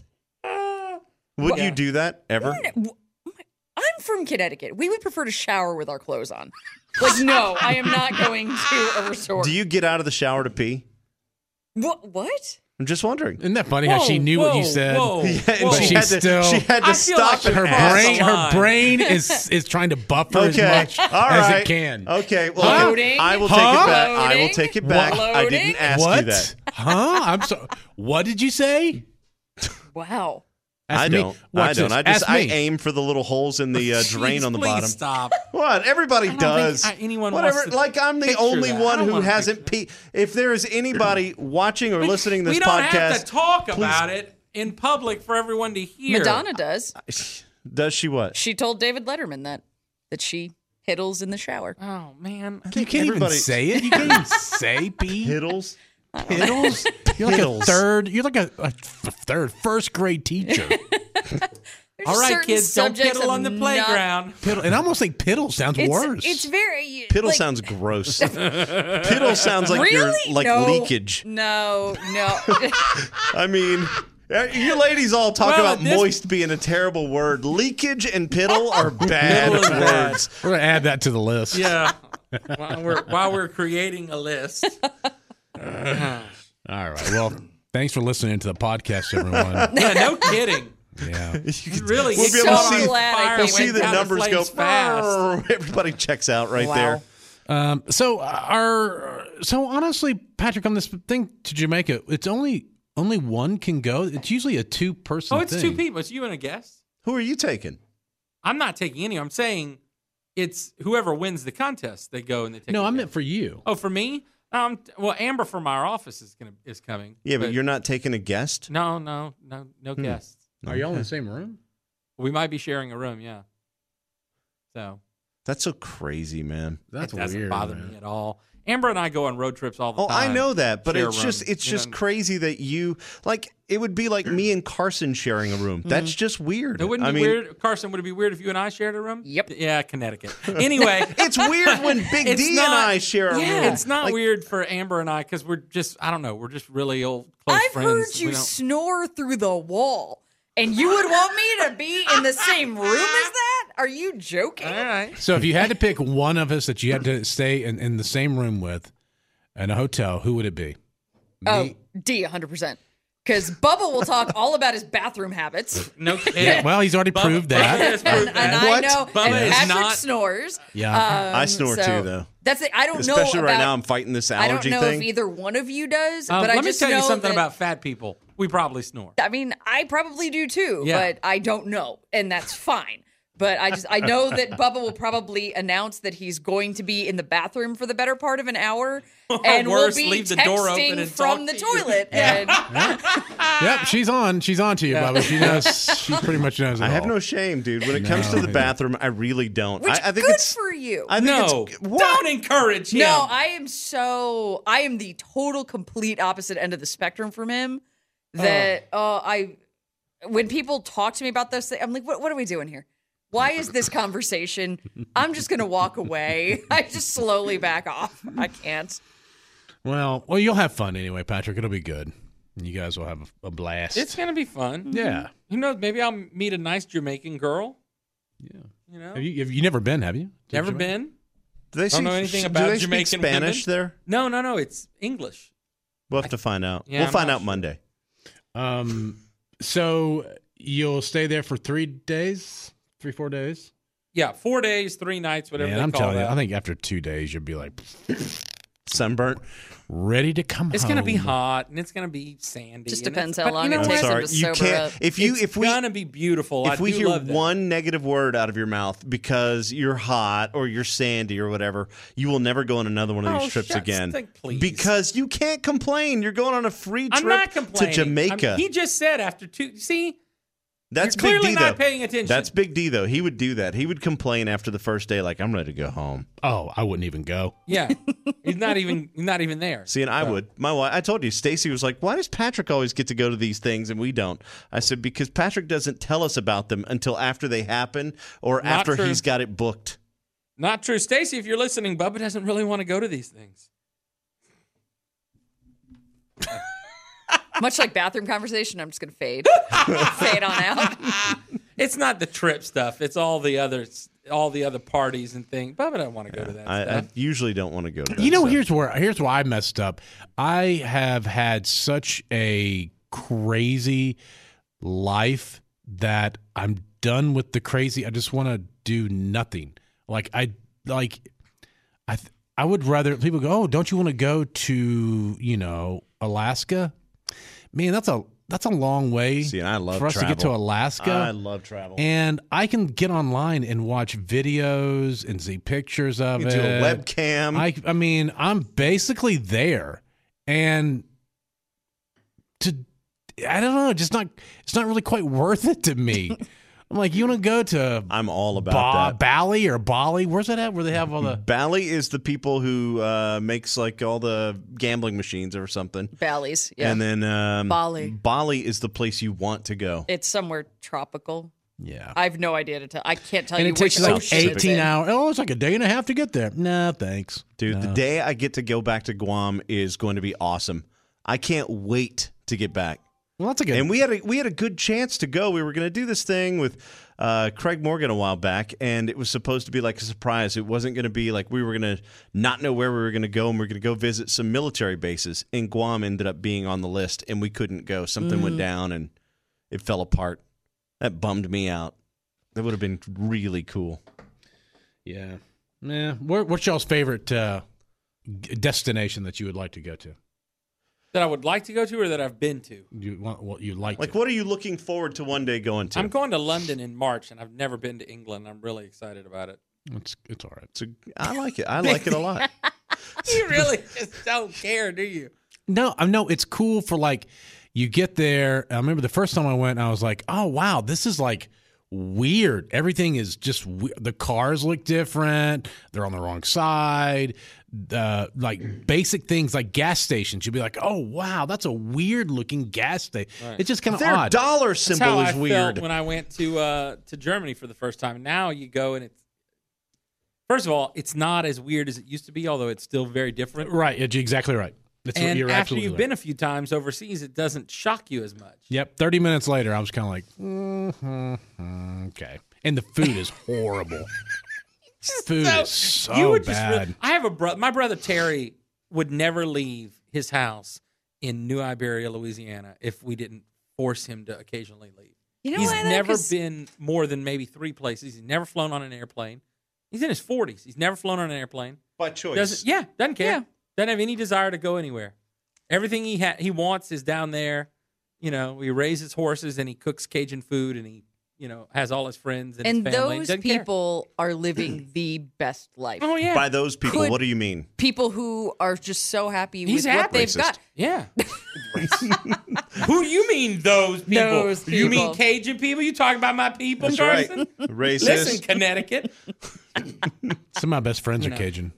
[SPEAKER 3] Would
[SPEAKER 2] Yeah.
[SPEAKER 3] you do that ever?
[SPEAKER 5] No, I'm from Connecticut. We would prefer to shower with our clothes on. Like, no, I am not going to a resort.
[SPEAKER 3] Do you get out of the shower to pee?
[SPEAKER 5] What? What?
[SPEAKER 3] I'm just wondering.
[SPEAKER 4] Isn't that funny how she knew what you
[SPEAKER 2] Whoa,
[SPEAKER 4] said?
[SPEAKER 2] Whoa,
[SPEAKER 3] Yeah, and
[SPEAKER 2] whoa.
[SPEAKER 4] But
[SPEAKER 3] she,
[SPEAKER 4] she
[SPEAKER 3] had to,
[SPEAKER 4] still-
[SPEAKER 3] she had to
[SPEAKER 2] I feel
[SPEAKER 3] stop
[SPEAKER 2] like
[SPEAKER 3] and
[SPEAKER 4] Her
[SPEAKER 2] Cross
[SPEAKER 3] ask.
[SPEAKER 4] brain,
[SPEAKER 2] the
[SPEAKER 4] her
[SPEAKER 2] line.
[SPEAKER 4] brain is is trying to buffer
[SPEAKER 3] Okay,
[SPEAKER 4] as much
[SPEAKER 3] all
[SPEAKER 4] as
[SPEAKER 3] right.
[SPEAKER 4] it can.
[SPEAKER 3] Okay, well,
[SPEAKER 5] Loading.
[SPEAKER 3] I will
[SPEAKER 4] Huh?
[SPEAKER 3] take it back. I will
[SPEAKER 5] Loading.
[SPEAKER 3] take it back. I
[SPEAKER 5] Loading.
[SPEAKER 3] didn't ask
[SPEAKER 4] what?
[SPEAKER 3] you that.
[SPEAKER 4] Huh? I'm so. What did you say?
[SPEAKER 5] Wow.
[SPEAKER 4] Ask
[SPEAKER 3] I
[SPEAKER 4] me.
[SPEAKER 3] don't.
[SPEAKER 4] Watch
[SPEAKER 3] I don't.
[SPEAKER 4] this.
[SPEAKER 3] I just
[SPEAKER 4] Ask
[SPEAKER 3] I
[SPEAKER 4] me.
[SPEAKER 3] aim for the little holes in the uh, drain
[SPEAKER 2] Jeez,
[SPEAKER 3] on the
[SPEAKER 2] please
[SPEAKER 3] bottom.
[SPEAKER 2] Stop.
[SPEAKER 3] What? Everybody
[SPEAKER 2] don't
[SPEAKER 3] does.
[SPEAKER 2] think I- anyone
[SPEAKER 3] Whatever.
[SPEAKER 2] wants to
[SPEAKER 3] Like I'm the
[SPEAKER 2] picture
[SPEAKER 3] only
[SPEAKER 2] that. I
[SPEAKER 3] one
[SPEAKER 2] don't
[SPEAKER 3] who
[SPEAKER 2] wanna
[SPEAKER 3] hasn't
[SPEAKER 2] picture
[SPEAKER 3] peed. If there is anybody watching or listening to this
[SPEAKER 2] we don't
[SPEAKER 3] podcast,
[SPEAKER 2] have to talk
[SPEAKER 3] please-
[SPEAKER 2] about it in public for everyone to hear.
[SPEAKER 5] Madonna does.
[SPEAKER 3] Does she what?
[SPEAKER 5] She told David Letterman that that she hiddles in the shower.
[SPEAKER 2] Oh man.
[SPEAKER 4] You can't
[SPEAKER 3] Everybody-
[SPEAKER 4] even say it. You can't even say pee.
[SPEAKER 3] Hiddles.
[SPEAKER 4] Piddles. You're like
[SPEAKER 3] Piddles.
[SPEAKER 4] a third. You're like a, a f- third, first grade teacher.
[SPEAKER 5] There's
[SPEAKER 2] All right,
[SPEAKER 5] certain
[SPEAKER 2] kids, don't
[SPEAKER 5] subjects
[SPEAKER 2] piddle on
[SPEAKER 5] I'm
[SPEAKER 2] the
[SPEAKER 5] not-
[SPEAKER 2] playground.
[SPEAKER 4] Piddle, and I almost think piddle sounds
[SPEAKER 5] It's,
[SPEAKER 4] worse.
[SPEAKER 5] it's very.
[SPEAKER 3] Piddle
[SPEAKER 5] like,
[SPEAKER 3] sounds gross. Piddle sounds like
[SPEAKER 5] really?
[SPEAKER 3] you're like
[SPEAKER 5] no,
[SPEAKER 3] leakage.
[SPEAKER 5] No, no.
[SPEAKER 3] I mean, uh, you ladies all talk
[SPEAKER 2] Well,
[SPEAKER 3] about
[SPEAKER 2] at this-
[SPEAKER 3] moist being a terrible word. Leakage and piddle are bad
[SPEAKER 2] Piddle is bad.
[SPEAKER 3] words.
[SPEAKER 4] We're gonna add that to the list.
[SPEAKER 2] Yeah. while we're while we're creating a list.
[SPEAKER 4] All right. Well, thanks for listening to the podcast, everyone.
[SPEAKER 2] Yeah, no kidding.
[SPEAKER 4] Yeah.
[SPEAKER 2] Really,
[SPEAKER 3] We'll
[SPEAKER 2] it
[SPEAKER 3] be able to
[SPEAKER 2] caught
[SPEAKER 3] see-
[SPEAKER 2] on
[SPEAKER 5] glad I
[SPEAKER 2] fire
[SPEAKER 5] came
[SPEAKER 3] We'll
[SPEAKER 2] and
[SPEAKER 3] see
[SPEAKER 2] went
[SPEAKER 3] the
[SPEAKER 2] down
[SPEAKER 3] numbers go
[SPEAKER 2] flames fast.
[SPEAKER 3] brrr. Everybody checks out right
[SPEAKER 5] Wow.
[SPEAKER 3] there.
[SPEAKER 4] Um, so our so honestly, Patrick, on this thing to Jamaica, it's only only one can go. It's usually a two person.
[SPEAKER 2] Oh, it's
[SPEAKER 4] thing.
[SPEAKER 2] two people. It's you and a guest.
[SPEAKER 3] Who are you taking?
[SPEAKER 2] I'm not taking any. I'm saying it's whoever wins the contest. They go and they take.
[SPEAKER 4] No,
[SPEAKER 2] a
[SPEAKER 4] I
[SPEAKER 2] guest.
[SPEAKER 4] meant for you.
[SPEAKER 2] Oh, for me? Um. Well, Amber from our office is gonna is coming.
[SPEAKER 3] Yeah, but you're not taking a guest?
[SPEAKER 2] No, no, no, no
[SPEAKER 3] Hmm.
[SPEAKER 2] guests.
[SPEAKER 4] Are y'all in the same room?
[SPEAKER 2] We might be sharing a room. Yeah. So
[SPEAKER 3] That's so crazy, man.
[SPEAKER 4] That's
[SPEAKER 2] it doesn't
[SPEAKER 4] weird.
[SPEAKER 2] bother
[SPEAKER 4] man.
[SPEAKER 2] me at all. Amber and I go on road trips all the
[SPEAKER 3] Oh,
[SPEAKER 2] time.
[SPEAKER 3] I know that, but
[SPEAKER 2] Share
[SPEAKER 3] it's
[SPEAKER 2] a
[SPEAKER 3] just
[SPEAKER 2] room,
[SPEAKER 3] it's
[SPEAKER 2] you
[SPEAKER 3] just
[SPEAKER 2] know.
[SPEAKER 3] crazy that you like it would be like me and Carson sharing a room. That's just weird.
[SPEAKER 2] It wouldn't
[SPEAKER 3] I
[SPEAKER 2] be
[SPEAKER 3] mean,
[SPEAKER 2] weird, Carson. Would it be weird if you and I shared a room?
[SPEAKER 5] Yep.
[SPEAKER 2] Yeah, Connecticut. Anyway,
[SPEAKER 3] It's weird when Big
[SPEAKER 2] It's
[SPEAKER 3] D
[SPEAKER 2] not-
[SPEAKER 3] and I share a
[SPEAKER 5] Yeah.
[SPEAKER 3] room.
[SPEAKER 2] it's not
[SPEAKER 3] Like,
[SPEAKER 2] weird for Amber and I because we're just I don't know we're just really old close
[SPEAKER 5] I've
[SPEAKER 2] friends.
[SPEAKER 5] heard
[SPEAKER 2] We
[SPEAKER 5] you
[SPEAKER 2] don't-
[SPEAKER 5] snore through the wall, and you would want me to be in the same room as that? Are you joking?
[SPEAKER 2] all right.
[SPEAKER 4] So if you had to pick one of us that you had to stay in, in the same room with in a hotel, who would it be?
[SPEAKER 5] Oh,
[SPEAKER 4] Me?
[SPEAKER 5] D, one hundred percent. Because Bubba will talk all about his bathroom habits.
[SPEAKER 2] No kidding.
[SPEAKER 4] Yeah, well, he's already
[SPEAKER 2] Bubba-
[SPEAKER 4] proved
[SPEAKER 2] Bubba
[SPEAKER 4] that.
[SPEAKER 2] has proved
[SPEAKER 5] And, and
[SPEAKER 2] that.
[SPEAKER 5] I
[SPEAKER 3] What?
[SPEAKER 5] know,
[SPEAKER 2] Bubba
[SPEAKER 5] and
[SPEAKER 2] is
[SPEAKER 5] Patrick
[SPEAKER 2] not-
[SPEAKER 5] snores.
[SPEAKER 4] Yeah.
[SPEAKER 3] I
[SPEAKER 5] Um,
[SPEAKER 3] snore
[SPEAKER 5] so
[SPEAKER 3] too, though.
[SPEAKER 5] That's it. I don't know
[SPEAKER 3] Especially right
[SPEAKER 5] about-
[SPEAKER 3] now, I'm fighting this
[SPEAKER 5] I don't
[SPEAKER 3] allergy
[SPEAKER 5] know
[SPEAKER 3] thing.
[SPEAKER 5] if either one of you does,
[SPEAKER 2] Um,
[SPEAKER 5] but I
[SPEAKER 2] let me
[SPEAKER 5] just
[SPEAKER 2] tell you
[SPEAKER 5] know
[SPEAKER 2] something
[SPEAKER 5] that-
[SPEAKER 2] about fat people. We probably snore.
[SPEAKER 5] I mean, I probably do too,
[SPEAKER 2] Yeah.
[SPEAKER 5] but I don't know, and that's fine. But I just I know that Bubba will probably announce that he's going to be in the bathroom for the better part of an hour, and
[SPEAKER 2] worse,
[SPEAKER 5] will be
[SPEAKER 2] leave the
[SPEAKER 5] texting
[SPEAKER 2] door open and
[SPEAKER 5] from
[SPEAKER 2] talk
[SPEAKER 5] the
[SPEAKER 2] to you.
[SPEAKER 5] toilet. And
[SPEAKER 4] Yep, she's on. She's on to you, Bubba. She knows. She pretty much knows. It
[SPEAKER 3] I have
[SPEAKER 4] all.
[SPEAKER 3] no shame, dude. When it comes to
[SPEAKER 4] No,
[SPEAKER 3] the
[SPEAKER 4] yeah.
[SPEAKER 3] bathroom, I really don't.
[SPEAKER 5] which
[SPEAKER 3] I, I think
[SPEAKER 5] good
[SPEAKER 3] it's
[SPEAKER 5] for you.
[SPEAKER 3] I think
[SPEAKER 2] No,
[SPEAKER 3] it's what?
[SPEAKER 2] don't encourage him.
[SPEAKER 5] No, I am so I am the total complete opposite end of the spectrum from him. That uh, I when people talk to me about those things, I'm like, what, what are we doing here? Why is this conversation? I'm just gonna walk away. I just slowly back off. I can't.
[SPEAKER 4] Well, well, you'll have fun anyway, Patrick. It'll be good. You guys will have a, a blast.
[SPEAKER 2] It's gonna be fun.
[SPEAKER 4] yeah.
[SPEAKER 2] Who knows? Maybe I'll meet a nice Jamaican girl.
[SPEAKER 4] Yeah.
[SPEAKER 2] You know,
[SPEAKER 4] Have you, have you never been, have you? To
[SPEAKER 2] never
[SPEAKER 4] Jamaica?
[SPEAKER 2] been.
[SPEAKER 3] Do they
[SPEAKER 2] Don't know
[SPEAKER 3] speak-
[SPEAKER 2] anything
[SPEAKER 3] do
[SPEAKER 2] about
[SPEAKER 3] they
[SPEAKER 2] Jamaican
[SPEAKER 3] speak Spanish
[SPEAKER 2] women?
[SPEAKER 3] there?
[SPEAKER 2] No, no, no. It's English.
[SPEAKER 3] We'll have to find out.
[SPEAKER 2] Yeah,
[SPEAKER 3] we'll
[SPEAKER 2] I'm
[SPEAKER 3] find
[SPEAKER 2] not
[SPEAKER 3] out
[SPEAKER 2] sure.
[SPEAKER 3] Monday.
[SPEAKER 4] Um, so you'll stay there for three days, three, four days?
[SPEAKER 2] Yeah, four days, three nights, whatever
[SPEAKER 4] Man,
[SPEAKER 2] they
[SPEAKER 4] I'm
[SPEAKER 2] call
[SPEAKER 4] telling
[SPEAKER 2] that.
[SPEAKER 4] you, I think after two days, you'll be like
[SPEAKER 3] Sunburnt.
[SPEAKER 4] ready to come
[SPEAKER 2] it's
[SPEAKER 4] home.
[SPEAKER 2] gonna be hot and it's gonna be sandy.
[SPEAKER 5] Just
[SPEAKER 2] and
[SPEAKER 5] depends
[SPEAKER 2] it's-
[SPEAKER 5] how
[SPEAKER 2] but
[SPEAKER 5] long
[SPEAKER 2] you know
[SPEAKER 5] it
[SPEAKER 2] what?
[SPEAKER 5] takes them
[SPEAKER 3] Sorry,
[SPEAKER 5] to
[SPEAKER 3] you
[SPEAKER 5] sober
[SPEAKER 3] can't.
[SPEAKER 5] up.
[SPEAKER 3] If you
[SPEAKER 2] it's
[SPEAKER 3] if we
[SPEAKER 2] gonna be beautiful.
[SPEAKER 3] if
[SPEAKER 2] I
[SPEAKER 3] we
[SPEAKER 2] do
[SPEAKER 3] hear
[SPEAKER 2] love that.
[SPEAKER 3] one negative word out of your mouth because you're hot or you're sandy or whatever, you will never go on another one of these
[SPEAKER 2] Oh,
[SPEAKER 3] trips
[SPEAKER 2] shucks,
[SPEAKER 3] again.
[SPEAKER 2] think, please.
[SPEAKER 3] Because you can't complain. You're going on a free trip
[SPEAKER 2] I'm not
[SPEAKER 3] to
[SPEAKER 2] complaining.
[SPEAKER 3] Jamaica.
[SPEAKER 2] I'm- he just said after two. See,
[SPEAKER 3] That's
[SPEAKER 2] you're
[SPEAKER 3] Big
[SPEAKER 2] clearly
[SPEAKER 3] D
[SPEAKER 2] not
[SPEAKER 3] though.
[SPEAKER 2] paying attention.
[SPEAKER 3] That's Big D though. He would do that. He would complain after the first day, like I'm ready to go home.
[SPEAKER 4] Oh, I wouldn't even go.
[SPEAKER 2] yeah, he's not even he's not even there.
[SPEAKER 3] See, and I would. My wife, I told you, Stacy was like, "Why does Patrick always get to go to these things and we don't?" I said, "Because Patrick doesn't tell us about them until after they happen or
[SPEAKER 2] Not
[SPEAKER 3] after
[SPEAKER 2] true.
[SPEAKER 3] he's got it booked."
[SPEAKER 2] Not true, Stacy. If you're listening, Bubba doesn't really want to go to these things.
[SPEAKER 5] Much like bathroom conversation, I'm just gonna fade, fade on out.
[SPEAKER 2] It's not the trip stuff. It's all the other all the other parties and things. Bubba doesn't want to go to that
[SPEAKER 3] I, I
[SPEAKER 2] stuff.
[SPEAKER 3] usually don't want to go to that.
[SPEAKER 4] You know,
[SPEAKER 3] stuff.
[SPEAKER 4] here's where here's why I messed up. I have had such a crazy life that I'm done with the crazy. I just want to do nothing. Like I like I th- I would rather people go, "Oh, don't you want to go to, you know, Alaska?" Man, that's a that's a long way
[SPEAKER 3] See, and I love
[SPEAKER 4] for us
[SPEAKER 3] travel.
[SPEAKER 4] to get to Alaska.
[SPEAKER 3] I love travel.
[SPEAKER 4] And I can get online and watch videos and see pictures of
[SPEAKER 3] You
[SPEAKER 4] it.
[SPEAKER 3] do a webcam.
[SPEAKER 4] I I mean, I'm basically there, and to I don't know, just not it's not really quite worth it to me. I'm like, you want to go to
[SPEAKER 3] I'm all about
[SPEAKER 4] ba-
[SPEAKER 3] that.
[SPEAKER 4] Bali or Bali? Where's that at? Where they have all the
[SPEAKER 3] Bally is the people who uh, makes like all the gambling machines or something.
[SPEAKER 5] Bally's, yeah.
[SPEAKER 3] And then um,
[SPEAKER 5] Bali.
[SPEAKER 3] Bali is the place you want to go.
[SPEAKER 5] It's somewhere tropical.
[SPEAKER 4] yeah.
[SPEAKER 5] I have no idea to tell. I can't tell
[SPEAKER 4] And
[SPEAKER 5] you
[SPEAKER 4] it takes
[SPEAKER 5] which
[SPEAKER 4] you like
[SPEAKER 5] ocean it's
[SPEAKER 4] eighteen
[SPEAKER 5] in.
[SPEAKER 4] hours. Oh, it's like a day and a half to get there. No, thanks,
[SPEAKER 3] Dude, the
[SPEAKER 4] No.
[SPEAKER 3] day I get to go back to Guam is going to be awesome. I can't wait to get back.
[SPEAKER 4] Well, that's a good.
[SPEAKER 3] And we had a we had a good chance to go. We were going to do this thing with uh, Craig Morgan a while back, and it was supposed to be like a surprise. It wasn't going to be like we were going to not know where we were going to go, and we were going to go visit some military bases. And Guam ended up being on the list, and we couldn't go. Something went down, and it fell apart. That bummed me out. That would have been really cool.
[SPEAKER 4] yeah, yeah. Where, what's y'all's favorite uh, g- destination that you would like to go to?
[SPEAKER 2] That I would like to go to or that I've been to.
[SPEAKER 4] You want what you like?
[SPEAKER 3] Like,
[SPEAKER 4] to?
[SPEAKER 3] what are you looking forward to one day going to?
[SPEAKER 2] I'm going to London in March, and I've never been to England. I'm really excited about it.
[SPEAKER 4] It's it's all right.
[SPEAKER 3] It's a, I like it. I like it a lot.
[SPEAKER 2] You really just don't care, do you?
[SPEAKER 4] No, I know it's cool for like you get there. I remember the first time I went, I was like, oh wow, this is like weird. Everything is just we- the cars look different. They're on the wrong side. Uh, like basic things like gas stations, you'd be like, oh wow, that's a weird looking gas station. It's just kind of
[SPEAKER 3] Their
[SPEAKER 4] odd.
[SPEAKER 3] dollar
[SPEAKER 2] That's
[SPEAKER 3] symbol
[SPEAKER 2] how
[SPEAKER 3] is
[SPEAKER 2] I felt
[SPEAKER 3] weird.
[SPEAKER 2] when I went to uh, to Germany for the first time. Now you go and it's first of all, it's not as weird as it used to be, although it's still very different.
[SPEAKER 4] Right, you're exactly right. That's what
[SPEAKER 2] And
[SPEAKER 4] you're
[SPEAKER 2] after
[SPEAKER 4] absolutely
[SPEAKER 2] you've
[SPEAKER 4] right.
[SPEAKER 2] been a few times overseas, it doesn't shock you as much.
[SPEAKER 4] Yep. thirty minutes later, I was kind of like, mm-hmm, okay. And the food is horrible. Food is so
[SPEAKER 2] you would just
[SPEAKER 4] bad.
[SPEAKER 2] really- I have a brother. My brother Terry would never leave his house in New Iberia, Louisiana, if we didn't force him to occasionally leave.
[SPEAKER 5] You know
[SPEAKER 2] He's
[SPEAKER 5] why, though?
[SPEAKER 2] never
[SPEAKER 5] 'Cause
[SPEAKER 2] been more than maybe three places. He's never flown on an airplane. He's in his forties. He's never flown on an airplane.
[SPEAKER 3] By choice.
[SPEAKER 2] Doesn't yeah, doesn't care.
[SPEAKER 5] Yeah.
[SPEAKER 2] Doesn't have any desire to go anywhere. Everything he ha- he wants is down there. You know, he raises horses and he cooks Cajun food and he, you know, has all his friends and,
[SPEAKER 5] And
[SPEAKER 2] his family.
[SPEAKER 5] those
[SPEAKER 2] Doesn't care.
[SPEAKER 5] people are living the best life.
[SPEAKER 2] Oh yeah.
[SPEAKER 3] By those people,
[SPEAKER 5] Could-
[SPEAKER 3] what do you mean?
[SPEAKER 5] People who are just so happy
[SPEAKER 2] He's
[SPEAKER 5] with what
[SPEAKER 2] happy.
[SPEAKER 5] they've
[SPEAKER 3] Racist.
[SPEAKER 5] got.
[SPEAKER 2] Yeah. Who do you mean those people?
[SPEAKER 5] Those
[SPEAKER 2] You mean
[SPEAKER 5] people.
[SPEAKER 2] Cajun people? You talking about my people,
[SPEAKER 3] That's right.
[SPEAKER 2] Carson?
[SPEAKER 3] Racist.
[SPEAKER 2] Listen, Connecticut.
[SPEAKER 4] Some of my best friends
[SPEAKER 2] You
[SPEAKER 4] are
[SPEAKER 2] know.
[SPEAKER 4] Cajun.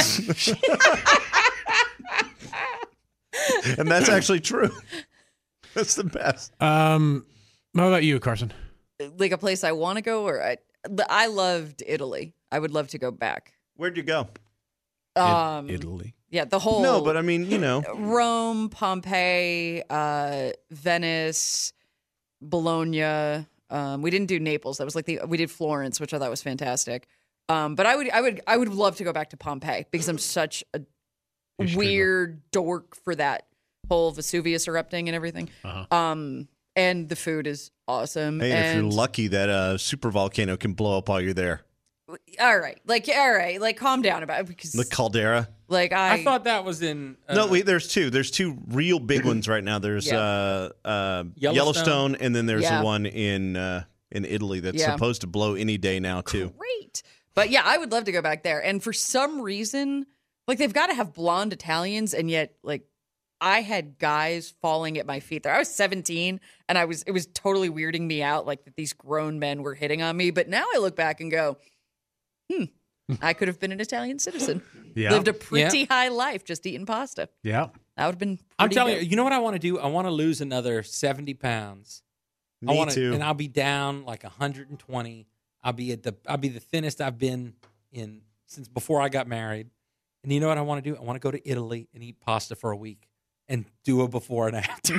[SPEAKER 3] And that's actually true. That's the best.
[SPEAKER 4] Um, how about you, Carson?
[SPEAKER 5] Like a place I want to go, or I, I loved Italy. I would love to go back.
[SPEAKER 3] Where'd you go?
[SPEAKER 5] Um,
[SPEAKER 4] Italy.
[SPEAKER 5] yeah, the whole
[SPEAKER 3] No, but I mean, you know,
[SPEAKER 5] Rome, Pompeii, uh, Venice, Bologna. Um, we didn't do Naples. That was like the we did Florence, which I thought was fantastic. Um, but I would, I would, I would love to go back to Pompeii because I'm such a weird dork for that whole Vesuvius erupting and everything.
[SPEAKER 4] Uh-huh.
[SPEAKER 5] Um, and the food is awesome.
[SPEAKER 3] hey,
[SPEAKER 5] and
[SPEAKER 3] if you're lucky, that uh, super volcano can blow up while you're there.
[SPEAKER 5] all right, like all right, like calm down about it because
[SPEAKER 3] The caldera.
[SPEAKER 5] like I,
[SPEAKER 2] I thought that was in. Uh,
[SPEAKER 3] No, wait, there's two. There's two real big ones right now. There's
[SPEAKER 5] Yeah.
[SPEAKER 3] uh, uh,
[SPEAKER 2] Yellowstone.
[SPEAKER 3] Yellowstone, and then there's
[SPEAKER 5] Yeah.
[SPEAKER 3] the one in uh, in Italy that's
[SPEAKER 5] Yeah.
[SPEAKER 3] supposed to blow any day now too.
[SPEAKER 5] great. But yeah, I would love to go back there. And for some reason, like they've got to have blonde Italians, and yet like I had guys falling at my feet there. I was seventeen, and I was it was totally weirding me out, like that these grown men were hitting on me. But now I look back and go, hmm, I could have been an Italian citizen,
[SPEAKER 4] Yeah.
[SPEAKER 5] lived a pretty high life just eating pasta.
[SPEAKER 4] Yeah.
[SPEAKER 5] That would have been.
[SPEAKER 2] I'm
[SPEAKER 5] pretty
[SPEAKER 2] telling
[SPEAKER 5] good.
[SPEAKER 2] you, you know what I want to do? I want to lose another seventy pounds. I
[SPEAKER 3] Me
[SPEAKER 2] want
[SPEAKER 3] too.
[SPEAKER 2] and I'll be down like one hundred twenty. I'll be at the I'll be the thinnest I've been in since before I got married. And you know what I want to do? I want to go to Italy and eat pasta for a week and do a before and after.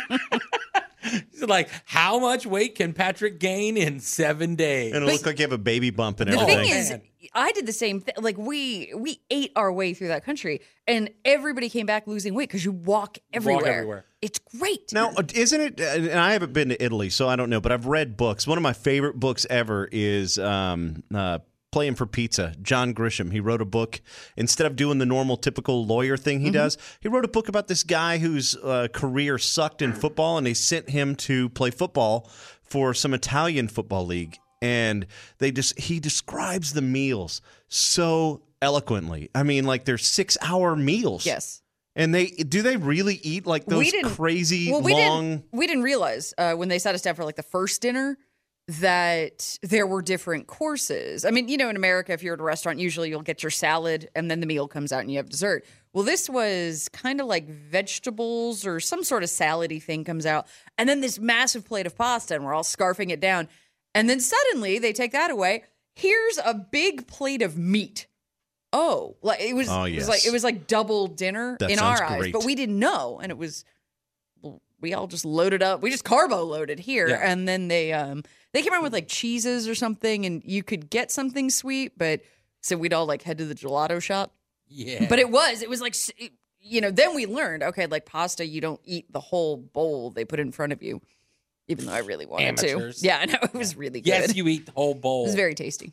[SPEAKER 2] It's like, how much weight can Patrick gain in seven days?
[SPEAKER 3] And it'll look like you have a baby bump and
[SPEAKER 5] The
[SPEAKER 3] everything.
[SPEAKER 5] thing is,
[SPEAKER 2] man.
[SPEAKER 5] I did the same thing. Like we we ate our way through that country, and everybody came back losing weight because you walk everywhere.
[SPEAKER 2] everywhere.
[SPEAKER 5] It's great.
[SPEAKER 3] Now, uh, isn't it? And I haven't been to Italy, so I don't know. But I've read books. One of my favorite books ever is um, uh, Playing for Pizza. John Grisham. He wrote a book. Instead of doing the normal, typical lawyer thing he does, he wrote a book about this guy whose uh, career sucked in football, and they sent him to play football for some Italian football league. And they just he describes the meals so eloquently. I mean, like they're six hour meals.
[SPEAKER 5] Yes.
[SPEAKER 3] And they do they really eat like those
[SPEAKER 5] We didn't-
[SPEAKER 3] crazy
[SPEAKER 5] Well, we
[SPEAKER 3] long?
[SPEAKER 5] didn't we didn't realize uh, when they sat us down for like the first dinner that there were different courses. I mean, you know, in America, if you're at a restaurant, usually you'll get your salad and then the meal comes out and you have dessert. Well, this was kind of like vegetables or some sort of salady thing comes out, and then this massive plate of pasta, and we're all scarfing it down. And then suddenly they take that away. Here's a big plate of meat. Oh, like it was.
[SPEAKER 3] Oh,
[SPEAKER 5] It was
[SPEAKER 3] yes.
[SPEAKER 5] like it was like double dinner
[SPEAKER 3] That
[SPEAKER 5] in
[SPEAKER 3] sounds
[SPEAKER 5] our eyes,
[SPEAKER 3] great.
[SPEAKER 5] but we didn't know, and it was. We all just loaded up. We just carbo loaded here,
[SPEAKER 2] Yeah.
[SPEAKER 5] and then they um they came around with like cheeses or something, and you could get something sweet, but so we'd all like head to the gelato shop.
[SPEAKER 2] Yeah.
[SPEAKER 5] But it was it was like s- it- you know then we learned okay like pasta you don't eat the whole bowl they put in front of you, even though I really wanted
[SPEAKER 2] Amateurs.
[SPEAKER 5] to. Yeah, I know it was really good.
[SPEAKER 2] yes, you eat the whole bowl.
[SPEAKER 5] It was very tasty.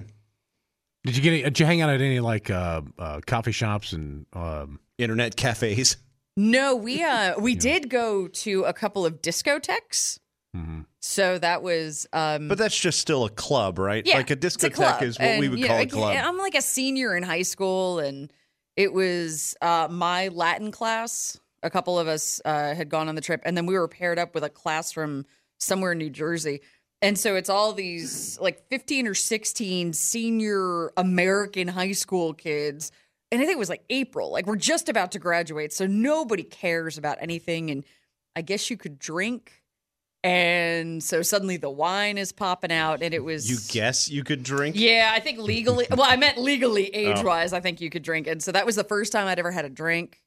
[SPEAKER 4] Did you get? Any, did you hang out at any like uh, uh, coffee shops and? Um,
[SPEAKER 3] Internet cafes.
[SPEAKER 5] No, we uh we did go to a couple of discotheques.
[SPEAKER 4] mhm.
[SPEAKER 5] So that was um
[SPEAKER 3] But that's just still a club, right?
[SPEAKER 5] yeah,
[SPEAKER 3] Like a
[SPEAKER 5] it's
[SPEAKER 3] discotheque
[SPEAKER 5] club.
[SPEAKER 3] is what we
[SPEAKER 5] And,
[SPEAKER 3] would
[SPEAKER 5] you
[SPEAKER 3] call
[SPEAKER 5] know,
[SPEAKER 3] a club.
[SPEAKER 5] I'm like a senior in high school, and it was uh, my Latin class. A couple of us uh, had gone on the trip, and then we were paired up with a class from somewhere in New Jersey. And so it's all these like fifteen or sixteen senior American high school kids. And I think it was like April. Like we're just about to graduate, so nobody cares about anything. And I guess you could drink. And so suddenly the wine is popping out, and it was
[SPEAKER 3] You guess you could drink?
[SPEAKER 5] yeah, I think legally. Well, I meant legally,
[SPEAKER 3] Oh.
[SPEAKER 5] age wise. I think you could drink, and so that was the first time I'd ever had a drink.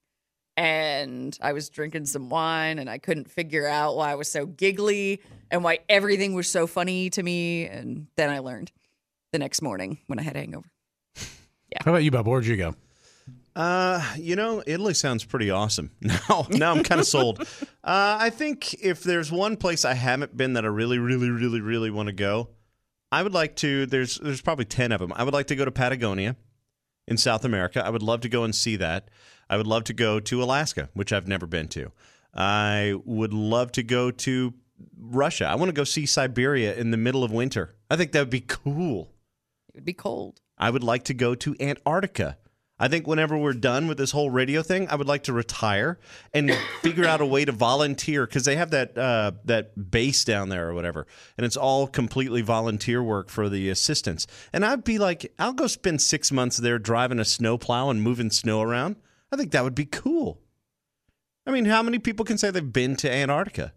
[SPEAKER 5] And I was drinking some wine, and I couldn't figure out why I was so giggly and why everything was so funny to me. And then I learned the next morning when I had a hangover.
[SPEAKER 4] How about you, Bob? Where'd you go?
[SPEAKER 3] Uh, you know, Italy sounds pretty awesome. Now, now I'm kind of sold. Uh, I think if there's one place I haven't been that I really, really, really, really want to go, I would like to. There's there's probably ten of them. I would like to go to Patagonia in South America. I would love to go and see that. I would love to go to Alaska, which I've never been to. I would love to go to Russia. I want to go see Siberia in the middle of winter. I think that would be cool.
[SPEAKER 5] It would be cold.
[SPEAKER 3] I would like to go to Antarctica. I think whenever we're done with this whole radio thing, I would like to retire and figure out a way to volunteer because they have that uh, that base down there or whatever, and it's all completely volunteer work for the assistants. And I'd be like, I'll go spend six months there driving a snowplow and moving snow around. I think that would be cool. I mean, how many people can say they've been to Antarctica?